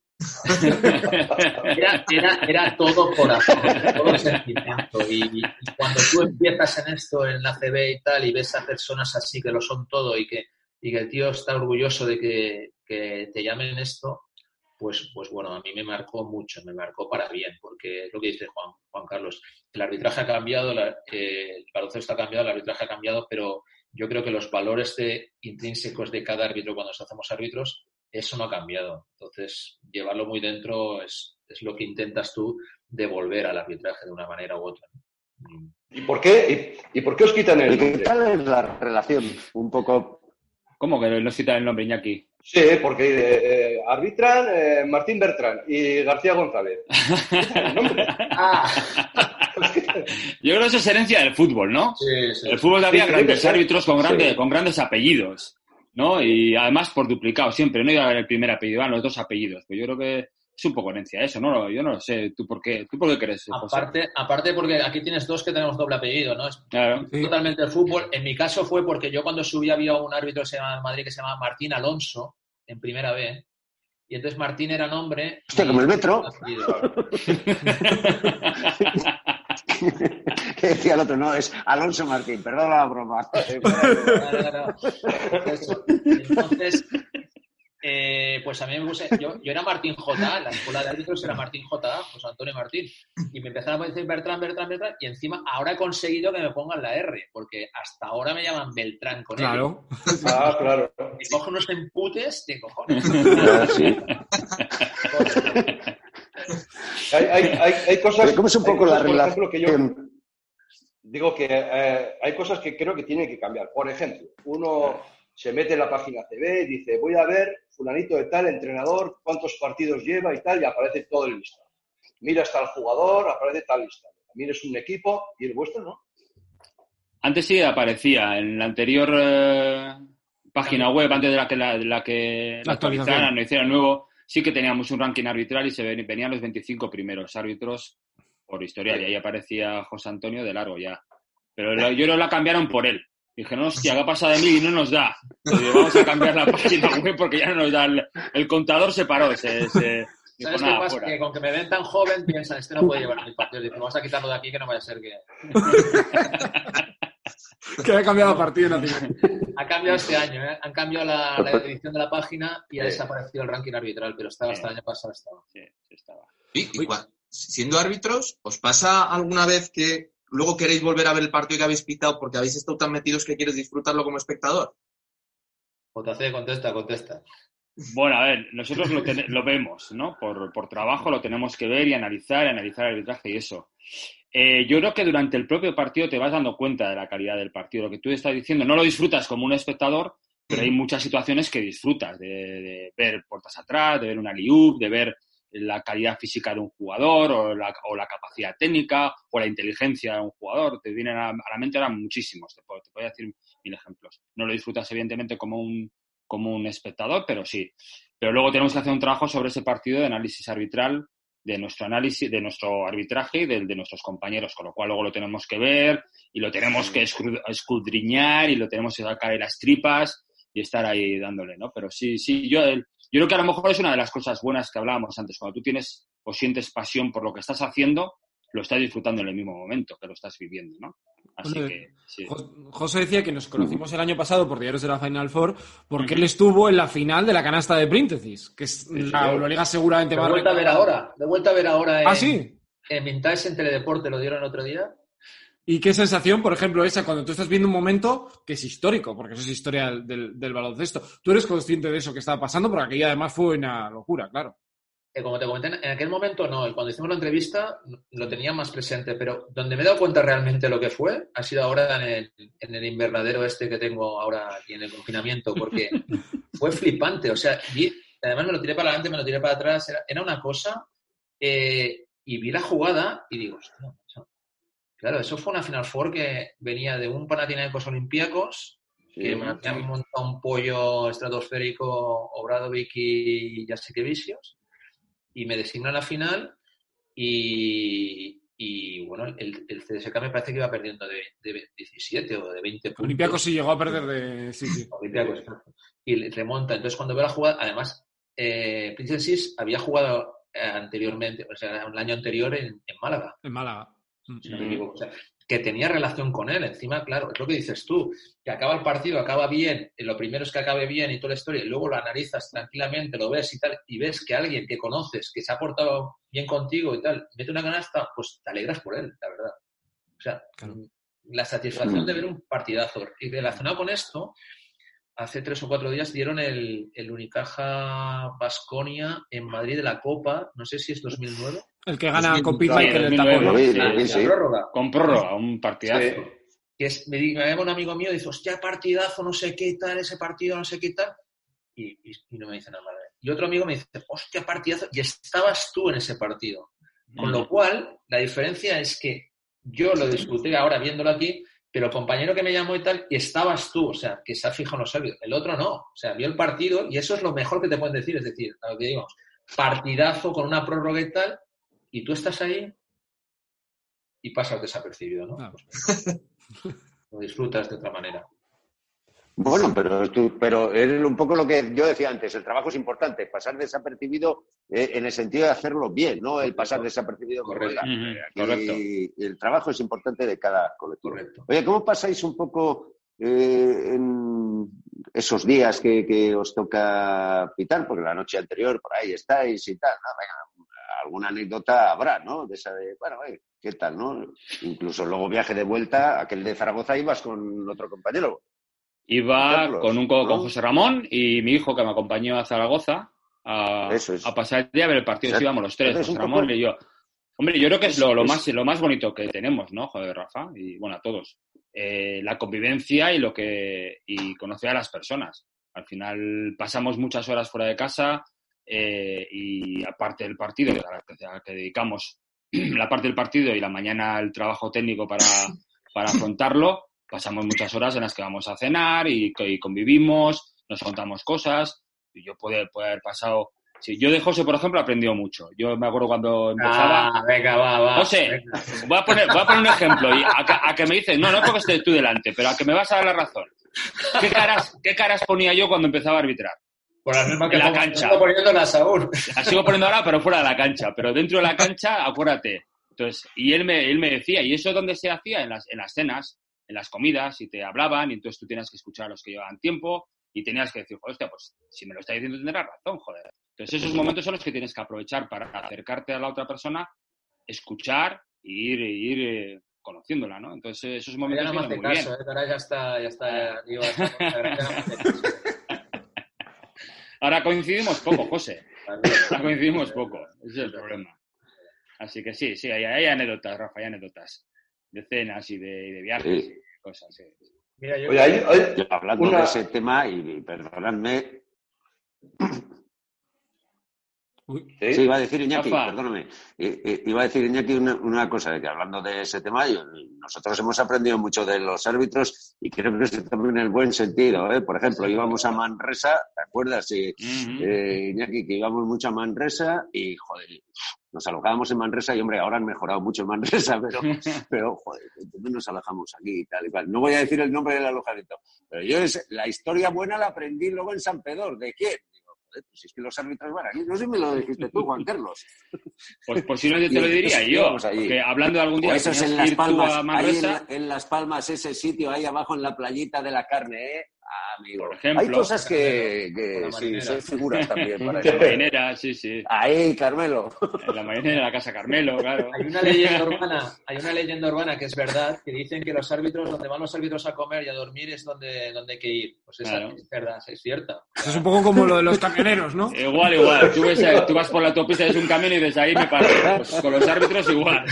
Era, era, era todo corazón, todo sentimiento. Y, y cuando tú empiezas en esto, en la C B y tal, y ves a personas así que lo son todo y que, y que el tío está orgulloso de que, que te llamen esto, Pues, pues bueno, a mí me marcó mucho, me marcó para bien, porque es lo que dice Juan, Juan Carlos, el arbitraje ha cambiado, la, eh, el baloncesto ha cambiado, el arbitraje ha cambiado, pero yo creo que los valores de, intrínsecos de cada árbitro cuando nos hacemos árbitros, eso no ha cambiado. Entonces, llevarlo muy dentro es, es lo que intentas tú devolver al arbitraje de una manera u otra. ¿Y por qué, y, y por qué os quitan el nombre? ¿Qué tal es la relación? Un poco... ¿Cómo que no citan el nombre, Iñaki? Sí, porque eh, arbitran eh, Martín Bertrán y García González. ah. Yo creo que eso es herencia del fútbol, ¿no? Sí, sí. El fútbol había sí, grandes sí, árbitros con grandes, sí. con grandes apellidos, ¿no? Y además por duplicado siempre, no iba a haber el primer apellido, van los dos apellidos. Pues yo creo que es un poco herencia eso, ¿no? Yo no lo sé. ¿Tú por qué, ¿Tú por qué crees, José? Aparte, aparte porque aquí tienes dos que tenemos doble apellido, ¿no? Es claro. Totalmente el fútbol. En mi caso fue porque yo cuando subí había un árbitro que se llama en Madrid que se llama Martín Alonso, en primera B, y entonces Martín era nombre... Hostia, como el metro. ¿Qué decía el otro? No, es Alonso Martín, perdón la broma. Entonces... Eh, pues a mí me puse, yo, yo era Martín J, la escuela de árbitros era Martín J, pues Antonio Martín, y me empezaron a decir Bertrán, Bertrán, Bertrán, y encima ahora he conseguido que me pongan la R, porque hasta ahora me llaman Beltrán con claro. él. Ah, claro. Y cojo unos emputes de cojones. Sí. Hay, hay, hay, hay cosas... ¿Cómo es un poco la cosas, relación? Por ejemplo, que yo digo que eh, hay cosas que creo que tienen que cambiar. Por ejemplo, uno se mete en la página C B y dice, voy a ver fulanito de tal, entrenador, cuántos partidos lleva y tal, y aparece todo el listado. Mira hasta el jugador, aparece tal listado. También es un equipo y el vuestro no. Antes sí aparecía en la anterior eh, página web, antes de la que la, de la que la actualizaran, no hicieran nuevo, sí que teníamos un ranking arbitral y se ven, venían los veinticinco primeros árbitros por historial, y ahí aparecía José Antonio de largo ya. Pero lo, yo no la cambiaron por él. Dije, no, hostia, ¿qué ha pasado de mí? Y no nos da. Entonces, vamos a cambiar la página web porque ya no nos da. El, el contador se paró. Se, se, ¿Sabes qué pasa? Fuera. Que con que me ven tan joven piensan, este no puede llevar mi partido. Dice, vamos a quitarlo de aquí que no vaya a ser que... que ha cambiado partido nacional. Ha cambiado este año, ¿eh? Han cambiado la, la edición de la página y ha desaparecido el ranking arbitral, pero estaba hasta el año pasado. Estaba. Sí, sí estaba. Y, y siendo árbitros, ¿os pasa alguna vez que luego queréis volver a ver el partido que habéis pitado porque habéis estado tan metidos que quieres disfrutarlo como espectador? J C, contesta, contesta. Bueno, a ver, nosotros lo, ten- lo vemos, ¿no? Por, por trabajo lo tenemos que ver y analizar, analizar el arbitraje y eso. Eh, yo creo que durante el propio partido te vas dando cuenta de la calidad del partido. Lo que tú estás diciendo, no lo disfrutas como un espectador, pero hay muchas situaciones que disfrutas de, de ver puertas atrás, de ver una alley-oop, de ver la calidad física de un jugador o la, o la capacidad técnica o la inteligencia de un jugador. Te vienen a, a la mente ahora muchísimos, te puedo, te puedo decir mil ejemplos. No lo disfrutas evidentemente como un, como un espectador, pero sí. Pero luego tenemos que hacer un trabajo sobre ese partido de análisis arbitral, de nuestro análisis, de nuestro arbitraje y del de nuestros compañeros, con lo cual luego lo tenemos que ver y lo tenemos que escudriñar y lo tenemos que sacar de las tripas y estar ahí dándole, ¿no? Pero sí, sí, yo, el, yo creo que a lo mejor es una de las cosas buenas que hablábamos antes. Cuando tú tienes o sientes pasión por lo que estás haciendo, lo estás disfrutando en el mismo momento que lo estás viviendo, ¿no? Así bueno, que, sí. José decía que nos conocimos el año pasado por Diarios de la Final Four porque uh-huh. él estuvo en la final de la canasta de Bríntesis, que es sí, la sí. Euroliga seguramente de más... De vuelta recordada. a ver ahora, de vuelta a ver ahora en, ¿Ah, sí? en Vintage, en Teledeporte, lo dieron el otro día. ¿Y qué sensación, por ejemplo, esa cuando tú estás viendo un momento que es histórico, porque eso es historia del, del, del baloncesto? ¿Tú eres consciente de eso que estaba pasando? Porque aquella además fue una locura, claro. Eh, como te comenté, en aquel momento no, y cuando hicimos la entrevista lo tenía más presente, pero donde me he dado cuenta realmente lo que fue ha sido ahora en el, en el invernadero este que tengo ahora aquí en el confinamiento, porque fue flipante, o sea, vi, además me lo tiré para adelante, me lo tiré para atrás, era, era una cosa, eh, y vi la jugada y digo, hostia, eso, claro, eso fue una Final Four que venía de un Panathinaikos Olympiacos, sí, que me habían sí. montado un pollo estratosférico Obradovic y Jasikevičius, y me designan la final y, y bueno, el, el C S K A me parece que iba perdiendo de, de diecisiete o de veinte puntos. Olympiacos sí llegó a perder de... Sí, sí. Olympiacos, y remonta. Entonces, cuando veo la jugada, además, eh, Princess había jugado anteriormente, o sea, el año anterior en, en Málaga. En Málaga. Si no me equivoco. O sea, que tenía relación con él. Encima, claro, es lo que dices tú, que acaba el partido, acaba bien, lo primero es que acabe bien y toda la historia, y luego lo analizas tranquilamente, lo ves y tal, y ves que alguien que conoces, que se ha portado bien contigo y tal, mete una canasta, pues te alegras por él, la verdad. O sea, claro. La satisfacción de ver un partidazo. Y relacionado con esto, hace tres o cuatro días dieron el, el Unicaja Baskonia en Madrid de la Copa, no sé si es dos mil nueve. El que gana con Pete Michael el tapón. Sí, sí, sí. Prórroga. Con prórroga, un partidazo. Sí. Que es, me, me llama un amigo mío y dice, hostia, partidazo, no sé qué tal, ese partido, no sé qué tal. Y, y, y no me dice nada más. Y otro amigo me dice, hostia, partidazo. Y estabas tú en ese partido. Con mm. lo cual, la diferencia es que yo lo disfruté ahora viéndolo aquí, pero el compañero que me llamó y tal, y estabas tú, o sea, que se ha fijado en los árbitros. El otro no, o sea, vio el partido y eso es lo mejor que te pueden decir, es decir, lo que digamos, partidazo con una prórroga y tal, y tú estás ahí y pasas desapercibido, ¿no? Ah. Pues, lo disfrutas de otra manera. Bueno, pero, tú, pero es un poco lo que yo decía antes, el trabajo es importante, pasar desapercibido eh, en el sentido de hacerlo bien, no el pasar desapercibido. Correcto. Uh-huh. Aquí, Correcto. El trabajo es importante de cada colectivo. Correcto. Oye, ¿cómo pasáis un poco eh, en esos días que, que os toca pitar? Porque la noche anterior por ahí estáis y tal, ¿no? Venga, alguna anécdota habrá, ¿no? De esa de, bueno, eh, ¿qué tal, no? Incluso luego viaje de vuelta, aquel de Zaragoza ibas con otro compañero. Iba Carlos, con un ¿no? con José Ramón y mi hijo que me acompañó a Zaragoza a, es. a pasar el día a ver el partido. Sí, íbamos los tres, José Ramón poco... y yo. Hombre, yo creo que es lo, lo, más, lo más bonito que tenemos, ¿no, joder, Rafa? Y bueno, a todos. Eh, la convivencia y lo que y conocer a las personas. Al final pasamos muchas horas fuera de casa eh, y aparte del partido, a la que, a la que dedicamos la parte del partido y la mañana el trabajo técnico para, para afrontarlo, pasamos muchas horas en las que vamos a cenar y, y convivimos, nos contamos cosas. Y yo puedo, puedo haber pasado... Sí, yo de José, por ejemplo, he aprendido mucho. Yo me acuerdo cuando empezaba... Ah, venga, va, va. José, venga. Voy, a poner, voy a poner un ejemplo. Y a, a que me dices, no, no porque estés tú delante, pero a que me vas a dar la razón. ¿Qué caras, qué caras ponía yo cuando empezaba a arbitrar? Por las mismas que en la pongo, cancha. Sigo poniéndolas aún. Las sigo poniendo ahora, pero fuera de la cancha. Pero dentro de la cancha, acuérdate. Entonces, y él me, él me decía, ¿y eso dónde se hacía? En las, en las cenas, en las comidas, y te hablaban, y entonces tú tenías que escuchar a los que llevaban tiempo, y tenías que decir, joder, hostia, pues si me lo está diciendo tendrás razón, joder. Entonces, esos momentos son los que tienes que aprovechar para acercarte a la otra persona, escuchar y ir, ir eh, conociéndola, ¿no? Entonces, esos momentos Ya no me hace muy caso, bien. ¿eh? Ahora ya está, ya está, ya, digo, ya está, ya no me hace caso. Ahora coincidimos poco, José. Ahora coincidimos poco. Ese es el problema. Así que sí, sí, hay, hay anécdotas, Rafa, hay anécdotas. De cenas y de, y de viajes Sí. y cosas, sí. Mira, yo... Oye, hay- hay Yo, hablando una- de ese tema, y, y perdonadme, Uy. ¿Sí? sí, iba a decir Iñaki, Rafa. perdóname, I- I- iba a decir Iñaki una, una cosa, de que hablando de ese tema, yo- nosotros hemos aprendido mucho de los árbitros y creo que es también en el buen sentido, ¿eh? Por ejemplo, íbamos a Manresa, ¿te acuerdas, sí, Uh-huh. eh, Iñaki, que íbamos mucho a Manresa y, joder, nos alojábamos en Manresa y, hombre, ahora han mejorado mucho en Manresa, pero, pero joder, entonces nos alojamos aquí y tal y cual. No voy a decir el nombre del alojamiento, pero yo es, la historia buena la aprendí luego en San Pedro. ¿De quién? Digo, joder, pues si es que los árbitros van aquí. No sé si me lo dijiste tú, Juan Carlos. Pues, pues si no, yo te lo Y diría eso, yo. íbamos allí. Porque hablando de algún día O que eso es tenías en que Las ir tú Palmas, a ahí en, Manresa, la- en Las Palmas, ese sitio ahí abajo en la playita de la carne, ¿eh? Ah, amigo. Por ejemplo. Hay cosas que, que Con la sí, marinera. soy figuras también para en la eso. marinera, sí, sí. Ahí, Carmelo. En la marinera, en la Casa Carmelo, claro. Hay una leyenda urbana, hay una leyenda urbana que es verdad, que dicen que los árbitros, donde van los árbitros a comer y a dormir es donde, donde hay que ir. Pues esa Claro. es verdad, es cierta. Eso es un poco como lo de los camioneros, ¿no? Igual, igual. Tú, ves, eh, tú vas por la autopista, ves un camión y desde ahí me paro. Pues con los árbitros igual.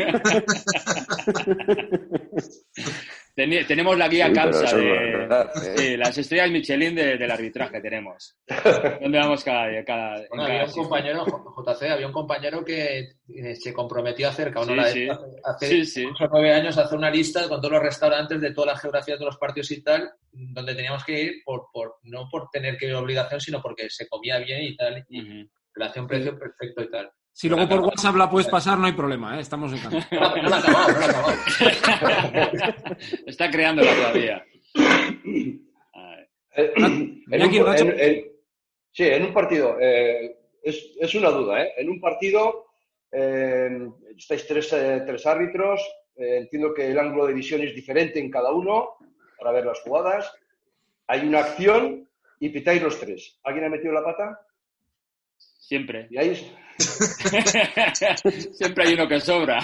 Teni- tenemos la guía Sí, pero CAMSA eso es de verdad, ¿eh? sí, las estrellas Michelin de, del arbitraje tenemos. ¿Dónde vamos cada, cada, en Bueno, cada había un sitio? compañero, J C, había un compañero que eh, se comprometió a hacer, cada Sí, una sí. vez, hace Sí, sí. ocho o nueve años, a hacer una lista con todos los restaurantes de toda la geografía de todos los partidos y tal, donde teníamos que ir, por, por no por tener que ir obligación, sino porque se comía bien y tal, y Ujú. relación precio perfecto y tal. Si luego por WhatsApp la puedes pasar, no hay problema, ¿eh? Estamos encantados. No la no la he acabado, no la he acabado. Está creándola todavía. A ver. Eh, en Iñaki, un- Nacho. en- en- sí, en un partido. eh, es, es una duda, ¿eh? En un partido eh, estáis tres, eh, tres árbitros. eh, entiendo que el ángulo de visión es diferente en cada uno para ver las jugadas. Hay una acción y pitáis los tres. ¿Alguien ha metido la pata? Siempre. Y ahí Siempre hay uno que sobra.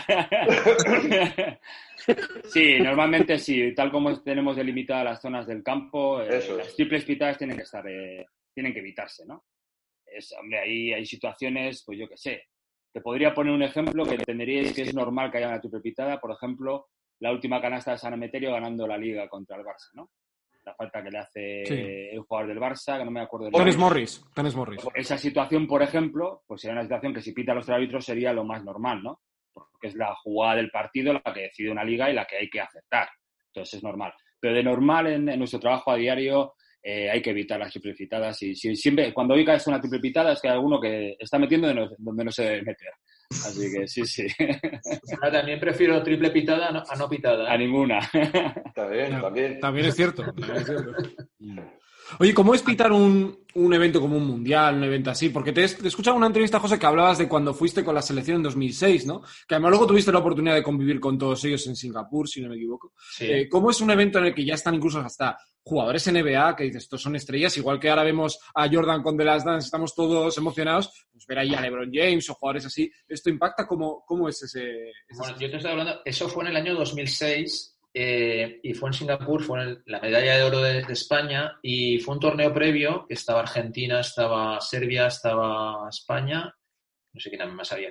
Sí, normalmente sí. Tal como tenemos delimitadas las zonas del campo, eh, Eso las es. triples pitadas tienen que estar, eh, tienen que evitarse, ¿no? Es, hombre, ahí hay situaciones, pues yo qué sé. Te podría poner un ejemplo que entenderíais que es normal que haya una triple pitada. Por ejemplo, la última canasta de San Emeterio ganando la Liga contra el Barça, ¿no? La falta que le hace Sí. el jugador del Barça, que no me acuerdo del Tenis nombre. Morris, Tenis Morris. Esa situación, por ejemplo, pues sería una situación que si pita los tres árbitros sería lo más normal, ¿no? Porque es la jugada del partido la que decide una liga y la que hay que aceptar. Entonces es normal. Pero de normal en, en nuestro trabajo a diario eh, hay que evitar las triple pitadas. Y si, siempre, cuando oigas una triple pitada es que hay alguno que está metiendo de no- donde no se debe meter. Así que sí, sí. Ahora, también prefiero triple pitada a no, a no pitada. A ¿eh? ninguna. está bien, también. También es cierto. También es cierto. Oye, ¿cómo es pitar un, un evento como un mundial, un evento así? Porque te he te he escuchado en una entrevista, José, que hablabas de cuando fuiste con la selección en dos mil seis, ¿no? Que además luego tuviste la oportunidad de convivir con todos ellos en Singapur, si no me equivoco. Sí. Eh, ¿Cómo es un evento en el que ya están incluso hasta jugadores N B A, que dices, estos son estrellas, igual que ahora vemos a Jordan con The Last Dance, estamos todos emocionados, pues ver ahí a LeBron James o jugadores así, ¿esto impacta? ¿Cómo, cómo es ese...? ese Bueno, yo te estoy hablando, eso fue en el año dos mil seis eh, y fue en Singapur, fue en el- la medalla de oro de, de España y fue un torneo previo que estaba Argentina, estaba Serbia, estaba España, no sé quién más había.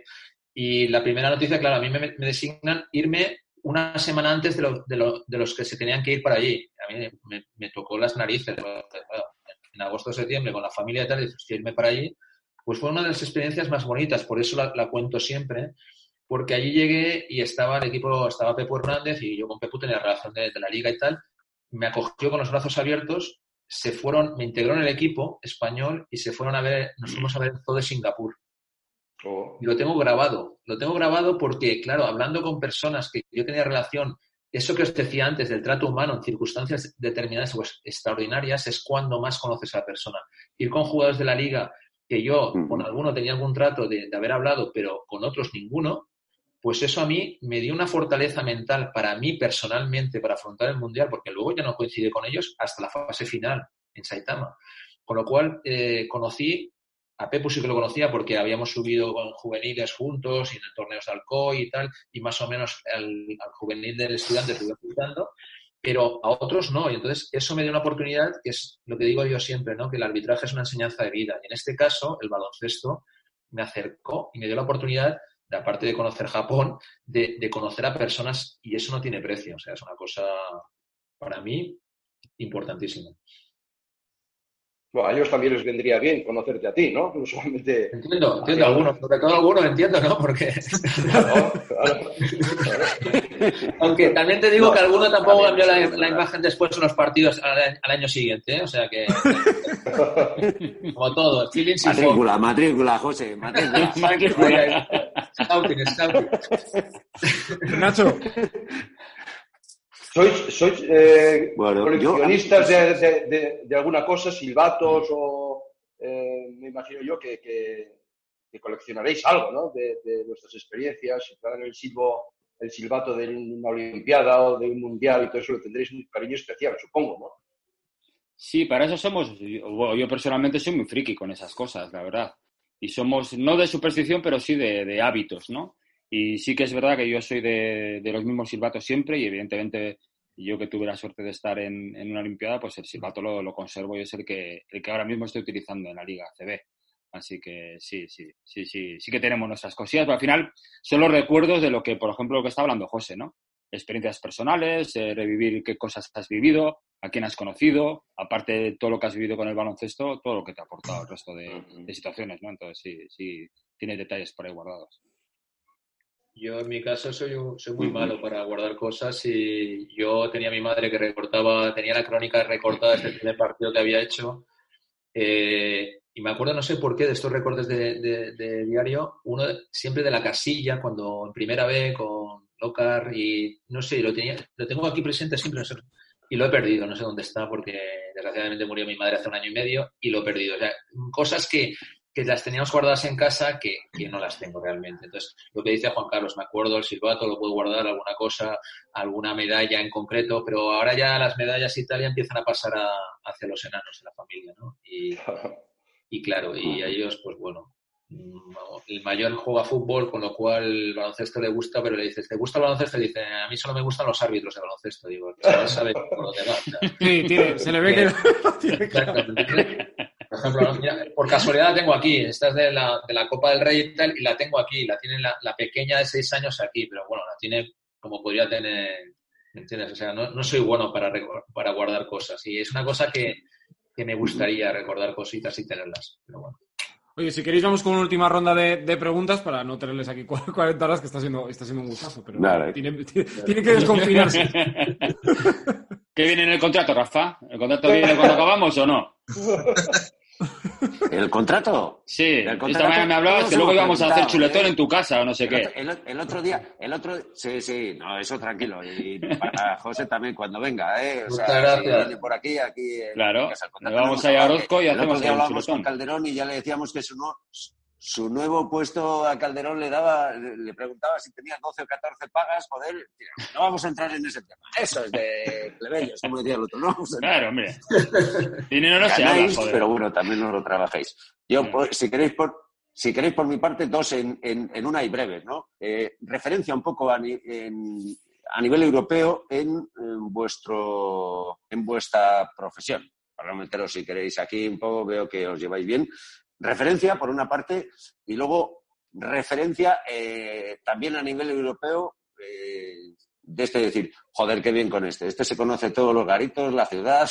Y la primera noticia, claro, a mí me, me designan irme una semana antes de, lo, de, lo, de los que se tenían que ir para allí. A mí me, me tocó las narices. En agosto o septiembre con la familia y tal, y dices, irme para allí. Pues fue una de las experiencias más bonitas, por eso la, la cuento siempre, porque allí llegué y estaba el equipo, estaba Pepu Hernández y yo con Pepu tenía relación de, de la liga y tal. Me acogió con los brazos abiertos, se fueron, me integró en el equipo español y se fueron a ver, nos fuimos a ver todo de Singapur. Oh. Y lo tengo grabado, lo tengo grabado porque, claro, hablando con personas que yo tenía relación, eso que os decía antes del trato humano en circunstancias determinadas pues, extraordinarias es cuando más conoces a la persona. Ir con jugadores de la liga que yo con alguno tenía algún trato de, de haber hablado, pero con otros ninguno, pues eso a mí me dio una fortaleza mental para mí personalmente para afrontar el Mundial, porque luego ya no coincidí con ellos hasta la fase final en Saitama. Con lo cual eh, conocí, a Pepu sí que lo conocía porque habíamos subido con juveniles juntos y en el torneo de Alcoy y tal, y más o menos al, al juvenil del estudiante estuve apuntando, pero a otros no. Y entonces eso me dio una oportunidad, que es lo que digo yo siempre, ¿no? Que el arbitraje es una enseñanza de vida. Y en este caso, el baloncesto me acercó y me dio la oportunidad, de, aparte de conocer Japón, de, de conocer a personas, y eso no tiene precio. O sea, es una cosa, para mí, importantísima. Bueno, a ellos también les vendría bien conocerte a ti, ¿no? No solamente... Entiendo, entiendo, algunos, sobre todo algunos entiendo, ¿no? Porque... Claro, claro, claro. Aunque también te digo no, que alguno tampoco cambió la, la imagen después en los partidos al, al año siguiente, ¿eh? O sea que... Como todo, feelings y matrícula, matrícula, José, matrícula. matrícula. Scouting, scouting. Nacho. ¿Sois, sois eh, bueno, coleccionistas yo, de, de, de, de alguna cosa, silbatos o eh, me imagino yo que, que, que coleccionaréis algo, ¿no? De, de vuestras experiencias, si traen el silbo, el silbato de una olimpiada o de un mundial y todo eso, lo tendréis un cariño especial, supongo, ¿no? Sí, para eso somos, yo, yo personalmente soy muy friki con esas cosas, la verdad. Y somos, no de superstición, pero sí de, de hábitos, ¿no? Y sí que es verdad que yo soy de, de los mismos silbatos siempre y evidentemente yo que tuve la suerte de estar en, en una olimpiada, pues el silbato lo, lo conservo y es el que, el que ahora mismo estoy utilizando en la Liga A C B. Así que sí, sí, sí, sí, sí que tenemos nuestras cosillas, pero al final son los recuerdos de lo que, por ejemplo, lo que está hablando José, ¿no? Experiencias personales, eh, revivir qué cosas has vivido, a quién has conocido, aparte de todo lo que has vivido con el baloncesto, todo lo que te ha aportado el resto de, de situaciones, ¿no? Entonces sí, sí, tiene detalles por ahí guardados. Yo, en mi caso, soy, un, soy muy malo para guardar cosas y yo tenía a mi madre que recortaba, tenía la crónica recortada desde el primer partido que había hecho eh, y me acuerdo, no sé por qué, de estos recortes de, de, de diario, uno siempre de la casilla, cuando en primera B con Locar y no sé, lo, tenía, lo tengo aquí presente siempre, no sé, y lo he perdido, no sé dónde está porque desgraciadamente murió mi madre hace un año y medio y lo he perdido. O sea, cosas que... que las teníamos guardadas en casa que, que no las tengo realmente. Entonces, lo que dice Juan Carlos, me acuerdo el silbato, lo puedo guardar, alguna cosa, alguna medalla en concreto, pero ahora ya las medallas y tal ya empiezan a pasar a, hacia los enanos de la familia, ¿no? Y, y claro, y a ellos, pues bueno, el mayor juega fútbol, con lo cual el baloncesto le gusta, pero le dices, ¿te gusta el baloncesto? Y dice, a mí solo me gustan los árbitros de baloncesto. Digo, no sabe por lo demás. ¿No? Sí, tiene, se le ve que... que... Exactamente. Por ejemplo, ¿no? Mira, por casualidad la tengo aquí, esta es de la, de la Copa del Rey y tal, y la tengo aquí, la tiene la, la pequeña de seis años aquí, pero bueno, la tiene como podría tener, ¿me entiendes? O sea, no, no soy bueno para, para guardar cosas, y es una cosa que, que me gustaría recordar cositas y tenerlas, pero bueno. Oye, si queréis vamos con una última ronda de, de preguntas para no tenerles aquí cuarenta horas, que está siendo, está siendo un gustazo, pero vale. tiene, tiene, tiene que desconfinarse. ¿Qué viene en el contrato, Rafa? ¿El contrato viene cuando acabamos o no? ¿El contrato? Sí, el contrato, esta mañana me hablabas que luego íbamos a hacer chuletón ¿eh? en tu casa o no sé el qué. Otro, el, el otro día, el otro... Sí, sí, no, eso tranquilo. Y para José también cuando venga, ¿eh? O sea, muchas gracias. Si viene por aquí, aquí... Claro, casa, nos vamos a ir a Orozco y el hacemos otro día el hablábamos chuletón. con Calderón y ya le decíamos que su, no, su nuevo puesto a Calderón le daba, le preguntaba si tenía doce o catorce pagas, joder, no vamos a entrar en ese tema. Eso es de plebeyos, como decía el otro, ¿no? O sea, claro, hombre. Dinero no se habla, joder. Pero bueno, también no lo trabajéis. Yo, mm. pues, si queréis por... Si queréis, por mi parte, dos en, en, en una y breves, ¿no? Eh, referencia un poco a, ni, en, a nivel europeo en, en, vuestro, en vuestra profesión. Para no meteros, si queréis, aquí un poco, veo que os lleváis bien. Referencia, por una parte, y luego referencia eh, también a nivel europeo eh, de este decir, joder, qué bien con este. Este se conoce todos los garitos, la ciudad.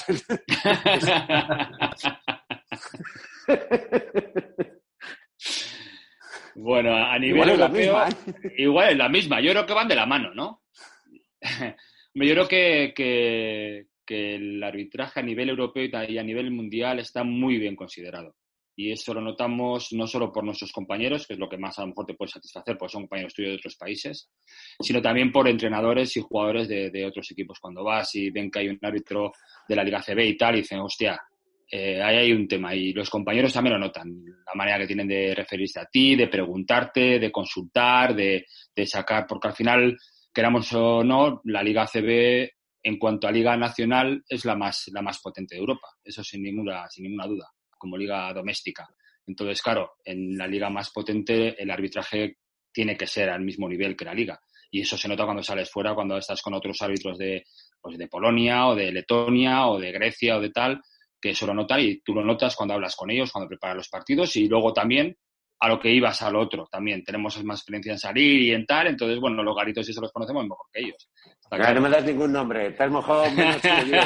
Bueno, a nivel igual europeo, es la misma, ¿eh? igual es la misma. Yo creo que van de la mano, ¿no? Yo creo que, que, que el arbitraje a nivel europeo y a nivel mundial está muy bien considerado. Y eso lo notamos no solo por nuestros compañeros, que es lo que más a lo mejor te puede satisfacer, porque son compañeros tuyos de otros países, sino también por entrenadores y jugadores de, de otros equipos. Cuando vas y ven que hay un árbitro de la Liga C B y tal, y dicen, hostia, eh, ahí hay un tema. Y los compañeros también lo notan. La manera que tienen de referirse a ti, de preguntarte, de consultar, de, de sacar, porque al final, queramos o no, la Liga C B, en cuanto a Liga Nacional, es la más, la más potente de Europa. Eso sin ninguna, sin ninguna duda, como liga doméstica. Entonces, claro, en la liga más potente el arbitraje tiene que ser al mismo nivel que la liga. Y eso se nota cuando sales fuera, cuando estás con otros árbitros de, pues de Polonia o de Letonia o de Grecia o de tal, que eso lo notan y tú lo notas cuando hablas con ellos, cuando preparas los partidos y luego también a lo que ibas al otro también. Tenemos más experiencia en salir y en tal, entonces, bueno, los garitos sí se los conocemos mejor que ellos. Está claro. No me das ningún nombre, te has mojado menos que yo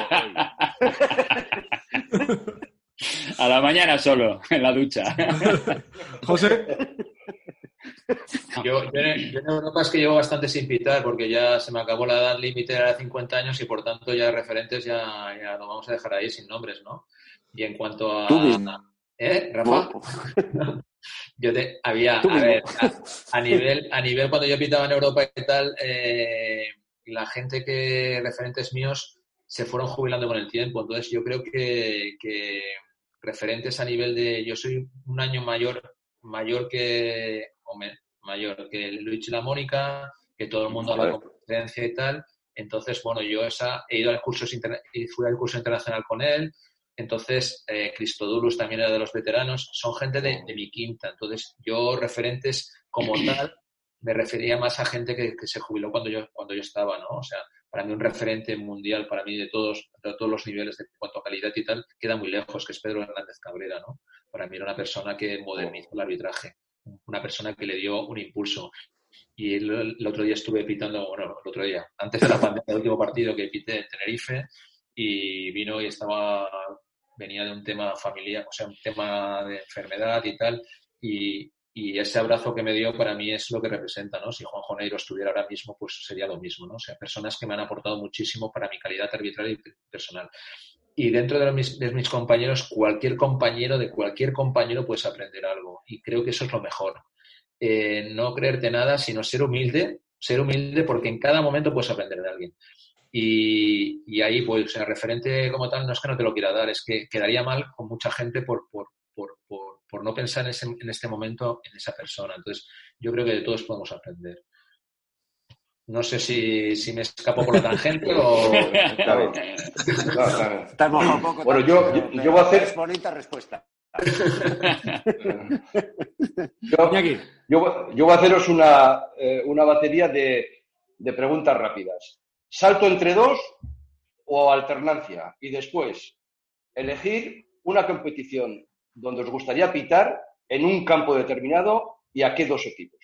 hoy. A la mañana solo, en la ducha. José. Yo, yo, en, yo en Europa es que llevo bastante sin pitar porque ya se me acabó la edad límite, era de cincuenta años y por tanto ya referentes ya, ya lo vamos a dejar ahí sin nombres, ¿no? Y en cuanto a... ¿Tú mismo? ¿Eh, Rafa? Yo te, había, a ver, a, a, nivel, a nivel cuando yo pitaba en Europa y tal, eh, la gente que, referentes míos, se fueron jubilando con el tiempo. Entonces yo creo que, que referentes a nivel de... Yo soy un año mayor mayor que... Hombre, mayor que Luigi La Mónica, que todo el mundo habla de competencia y tal. Entonces, bueno, yo esa, he ido al curso y fui al curso internacional con él. Entonces, eh, Christodoulos también era de los veteranos. Son gente de, de mi quinta. Entonces, yo referentes como tal me refería más a gente que, que se jubiló cuando yo cuando yo estaba, ¿no? O sea, para mí un referente mundial, para mí de todos de todos los niveles de cuanto a calidad y tal, queda muy lejos, que es Pedro Hernández Cabrera, ¿no? Para mí era una persona que modernizó el arbitraje, una persona que le dio un impulso. Y el, el otro día estuve pitando, bueno, el otro día, antes de la pandemia, el último partido que pité en Tenerife, y vino y estaba, venía de un tema familiar, o sea, un tema de enfermedad y tal, y, y ese abrazo que me dio para mí es lo que representa, ¿no? Si Juanjo Neiro estuviera ahora mismo, pues sería lo mismo, ¿no? O sea, personas que me han aportado muchísimo para mi calidad arbitral y personal. Y dentro de mis, de mis compañeros, cualquier compañero, de cualquier compañero puedes aprender algo. Y creo que eso es lo mejor. Eh, no creerte nada, sino ser humilde, ser humilde porque en cada momento puedes aprender de alguien. Y, y ahí, pues, o sea, referente como tal, no es que no te lo quiera dar, es que quedaría mal con mucha gente por, por, por, por, por no pensar en, ese, en este momento en esa persona. Entonces, yo creo que de todos podemos aprender. No sé si, si me escapo por la tangente o... Claro. Claro, claro. Poco, bueno, yo, yo, yo voy a hacer... Es bonita respuesta. yo, yo, yo voy a haceros una, eh, una batería de, de preguntas rápidas. ¿Salto entre dos o alternancia? Y después, elegir una competición donde os gustaría pitar en un campo determinado y a qué dos equipos.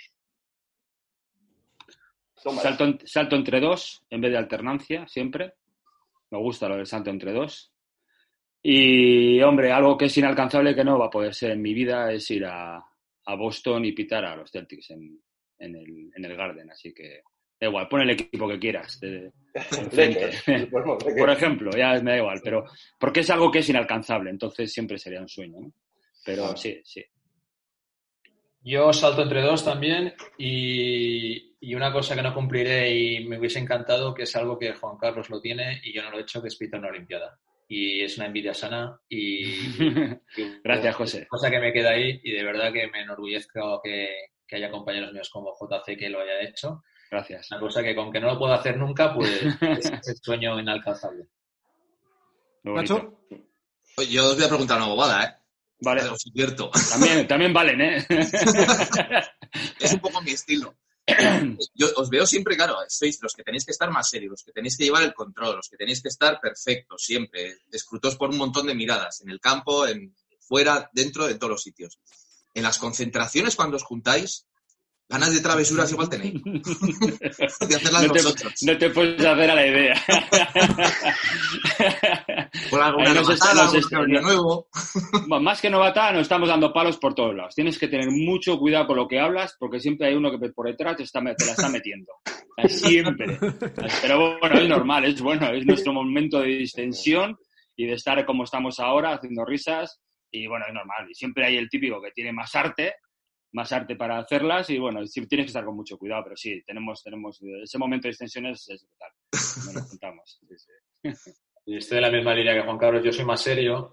Salto, salto entre dos en vez de alternancia, siempre. Me gusta lo del salto entre dos. Y, hombre, algo que es inalcanzable que no va a poder ser en mi vida es ir a, a Boston y pitar a los Celtics en, en, el, en el Garden. Así que da igual, pon el equipo que quieras. De, de Por ejemplo, ya me da igual. Pero porque es algo que es inalcanzable, entonces siempre sería un sueño, ¿no? Pero ah. sí, sí. Yo salto entre dos también y, y una cosa que no cumpliré y me hubiese encantado, que es algo que Juan Carlos lo tiene y yo no lo he hecho, que es pitar una Olimpiada. Y es una envidia sana y... y Gracias, José. Cosa que me queda ahí y de verdad que me enorgullezco que, que haya compañeros míos como J C que lo haya hecho. Gracias. Una cosa que con que no lo puedo hacer nunca, pues es el sueño inalcanzable. ¿Nacho? Yo os voy a preguntar una bobada, ¿eh? Vale. Os advierto. También, también valen, ¿eh? Es un poco mi estilo. Yo os veo siempre, claro, sois los que tenéis que estar más serios, los que tenéis que llevar el control, los que tenéis que estar perfectos siempre, escrutados por un montón de miradas, en el campo, en fuera, dentro, en todos los sitios. En las concentraciones, cuando os juntáis, Ganas de travesuras igual tenéis. De hacerlas no, te, vosotros. no te puedes hacer a la idea. Por alguna nos novatada, nos un cambio nuevo. Más que novatada, nos estamos dando palos por todos lados. Tienes que tener mucho cuidado con lo que hablas, porque siempre hay uno que por detrás te, está, te la está metiendo. Siempre. Pero bueno, es normal, es bueno, es nuestro momento de distensión y de estar como estamos ahora, haciendo risas. Y bueno, es normal. Y siempre hay el típico que tiene más arte, más arte para hacerlas y bueno, sí, tienes que estar con mucho cuidado, pero sí, tenemos, tenemos ese momento de extensión es, es brutal. Nos lo contamos. Sí, sí. Y estoy de la misma línea que Juan Carlos, yo soy más serio,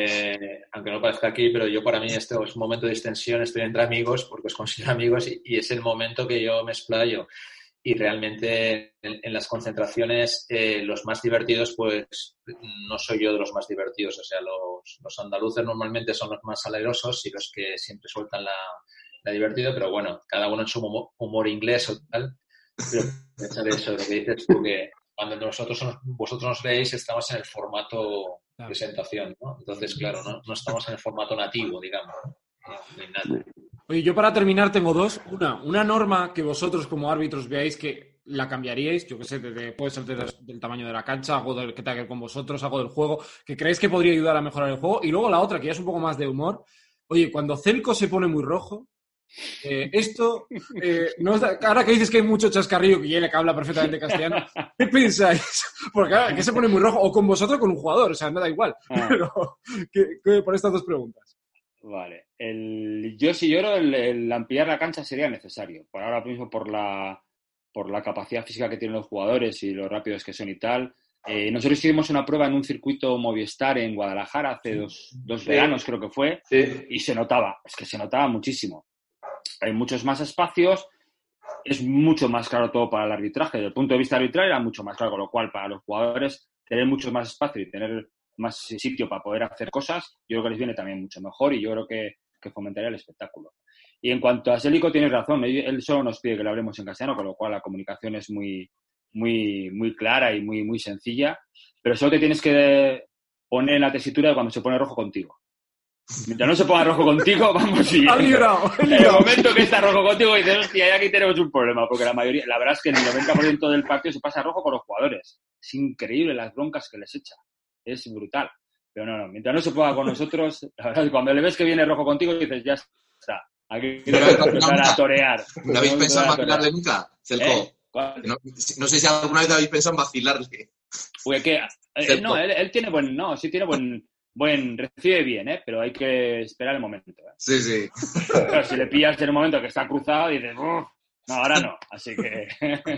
eh, aunque no parezca aquí, pero yo para mí este es un momento de extensión, estoy entre amigos porque os considero amigos y, y es el momento que yo me explayo. Y realmente en, en las concentraciones eh, los más divertidos, pues no soy yo de los más divertidos. O sea, los, los andaluces normalmente son los más salerosos y los que siempre sueltan la, la divertido, pero bueno, cada uno en su humor, humor inglés o tal. Pero pensar eso, lo que dices tú, que cuando nosotros vosotros nos veis estamos en el formato claro. presentación, ¿no? Entonces, claro, no, no estamos en el formato nativo, digamos, ¿no? No hay nada. Oye, yo para terminar tengo dos. Una, una norma que vosotros como árbitros veáis que la cambiaríais, yo que sé, de, de, puede ser de, del tamaño de la cancha, algo del que tenga que ver con vosotros, algo del juego, que creéis que podría ayudar a mejorar el juego. Y luego la otra, que ya es un poco más de humor. Oye, cuando Celco se pone muy rojo, eh, esto, eh, no es, ahora que dices que hay mucho chascarrillo, que Yele que habla perfectamente castellano, ¿qué pensáis? Porque claro, que se pone muy rojo, o con vosotros o con un jugador, o sea, me da igual. Ah. Pero, ¿qué, qué, por estas dos preguntas. Vale. El, yo sí, yo creo el, el ampliar la cancha sería necesario. Por ahora mismo, por la, por la capacidad física que tienen los jugadores y lo rápidos que son y tal. Eh, nosotros hicimos una prueba en un circuito Movistar en Guadalajara hace dos, dos sí. veranos, creo que fue, sí. y se notaba, es que se notaba muchísimo. Hay muchos más espacios, es mucho más claro todo para el arbitraje. Desde el punto de vista arbitral era mucho más claro, con lo cual para los jugadores tener mucho más espacio y tener más sitio para poder hacer cosas, yo creo que les viene también mucho mejor y yo creo que, que fomentaría el espectáculo. Y en cuanto a Sélico, tienes razón, él, él solo nos pide que lo hablemos en castellano, con lo cual la comunicación es muy, muy, muy clara y muy, muy sencilla, pero solo te tienes que poner en la tesitura de cuando se pone rojo contigo. Mientras no se ponga rojo contigo, vamos bien. ¡Ha librado! En el momento que está rojo contigo, dices, hostia, aquí tenemos un problema, porque la mayoría, la verdad es que en el noventa por ciento del partido se pasa rojo con los jugadores. Es increíble las broncas que les echa. Es brutal. Pero no, no, mientras no se ponga con nosotros, la verdad es que cuando le ves que viene rojo contigo, dices, ya está. Aquí tenemos que empezar a torear. ¿No habéis pensado en vacilarle nunca, Celco? ¿Eh? No, no sé si alguna vez habéis pensado en vacilarle. Uy, que, eh, no, él, él tiene buen, no, sí tiene buen, buen, recibe bien, ¿eh? Pero hay que esperar el momento. ¿eh? Sí, sí. Pero si le pillas en el momento que está cruzado, dices, no, ahora no. Así que.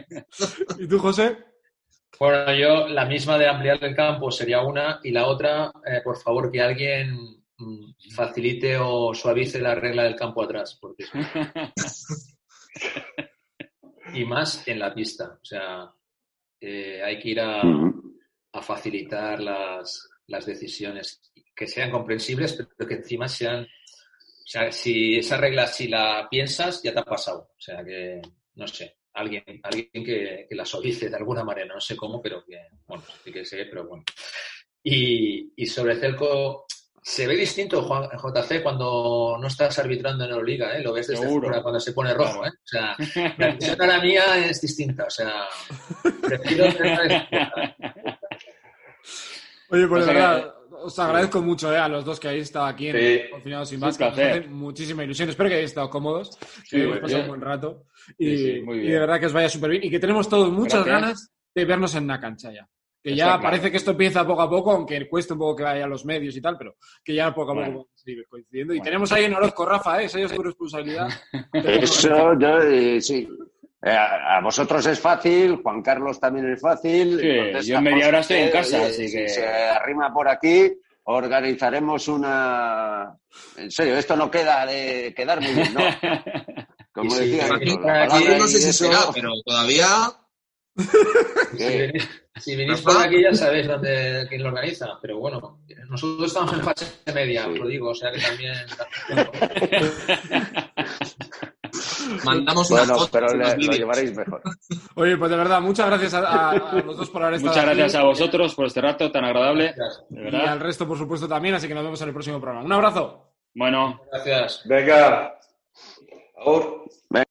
¿Y tú, José? Bueno, yo la misma de ampliar el campo sería una y la otra, eh, por favor, que alguien mm, facilite o suavice la regla del campo atrás. Porque... y más en la pista. O sea, eh, hay que ir a, a facilitar las, las decisiones que sean comprensibles, pero que encima sean... O sea, si esa regla, si la piensas, ya te ha pasado. O sea, que, no sé. Alguien, alguien que, que la suavice de alguna manera, no sé cómo, pero que, bueno, sí que sé, pero bueno. Y, y sobre Celco, se ve distinto, Juan, J C, cuando no estás arbitrando en Euroliga, ¿eh? Lo ves desde fuera cuando se pone rojo, ¿eh? O sea, la visión a la mía es distinta, o sea, prefiero... Oye, pues de verdad, os agradezco mucho eh, a los dos que habéis estado aquí en sí. Confinados sin Más, que nos hacen muchísima ilusión. Espero que hayáis estado cómodos, sí, que hayáis pasado un buen rato y, sí, sí, y de verdad que os vaya súper bien y que tenemos todos muchas Gracias. ganas de vernos en la cancha ya. Que Está ya claro. parece que esto empieza poco a poco, aunque cueste un poco que vaya a los medios y tal, pero que ya poco a poco bueno. vamos a ir coincidiendo. Y bueno. tenemos ahí en Orozco, Rafa, ¿eh? Esa es tu responsabilidad. Eso, yo, eh, sí. Eh, a vosotros es fácil, Juan Carlos también es fácil. Sí, yo en media hora estoy en casa, así si que... se arrima por aquí, organizaremos una... En serio, esto no queda de quedar muy bien, ¿no? Como sí, decía... Aquí, aquí no sé si será, pero todavía... Si venís, si venís por aquí ya sabéis dónde, quién lo organiza, pero bueno, nosotros estamos en fase media, sí. lo digo, o sea que también... Mandamos bueno, una foto, pero le, lo llevaréis mejor. Oye, pues de verdad, muchas gracias a, a, a los dos por haber estado Muchas aquí. gracias a vosotros por este rato tan agradable. De verdad. Y al resto, por supuesto, también, así que nos vemos en el próximo programa. Un abrazo. Bueno. Gracias. Venga. Ahora.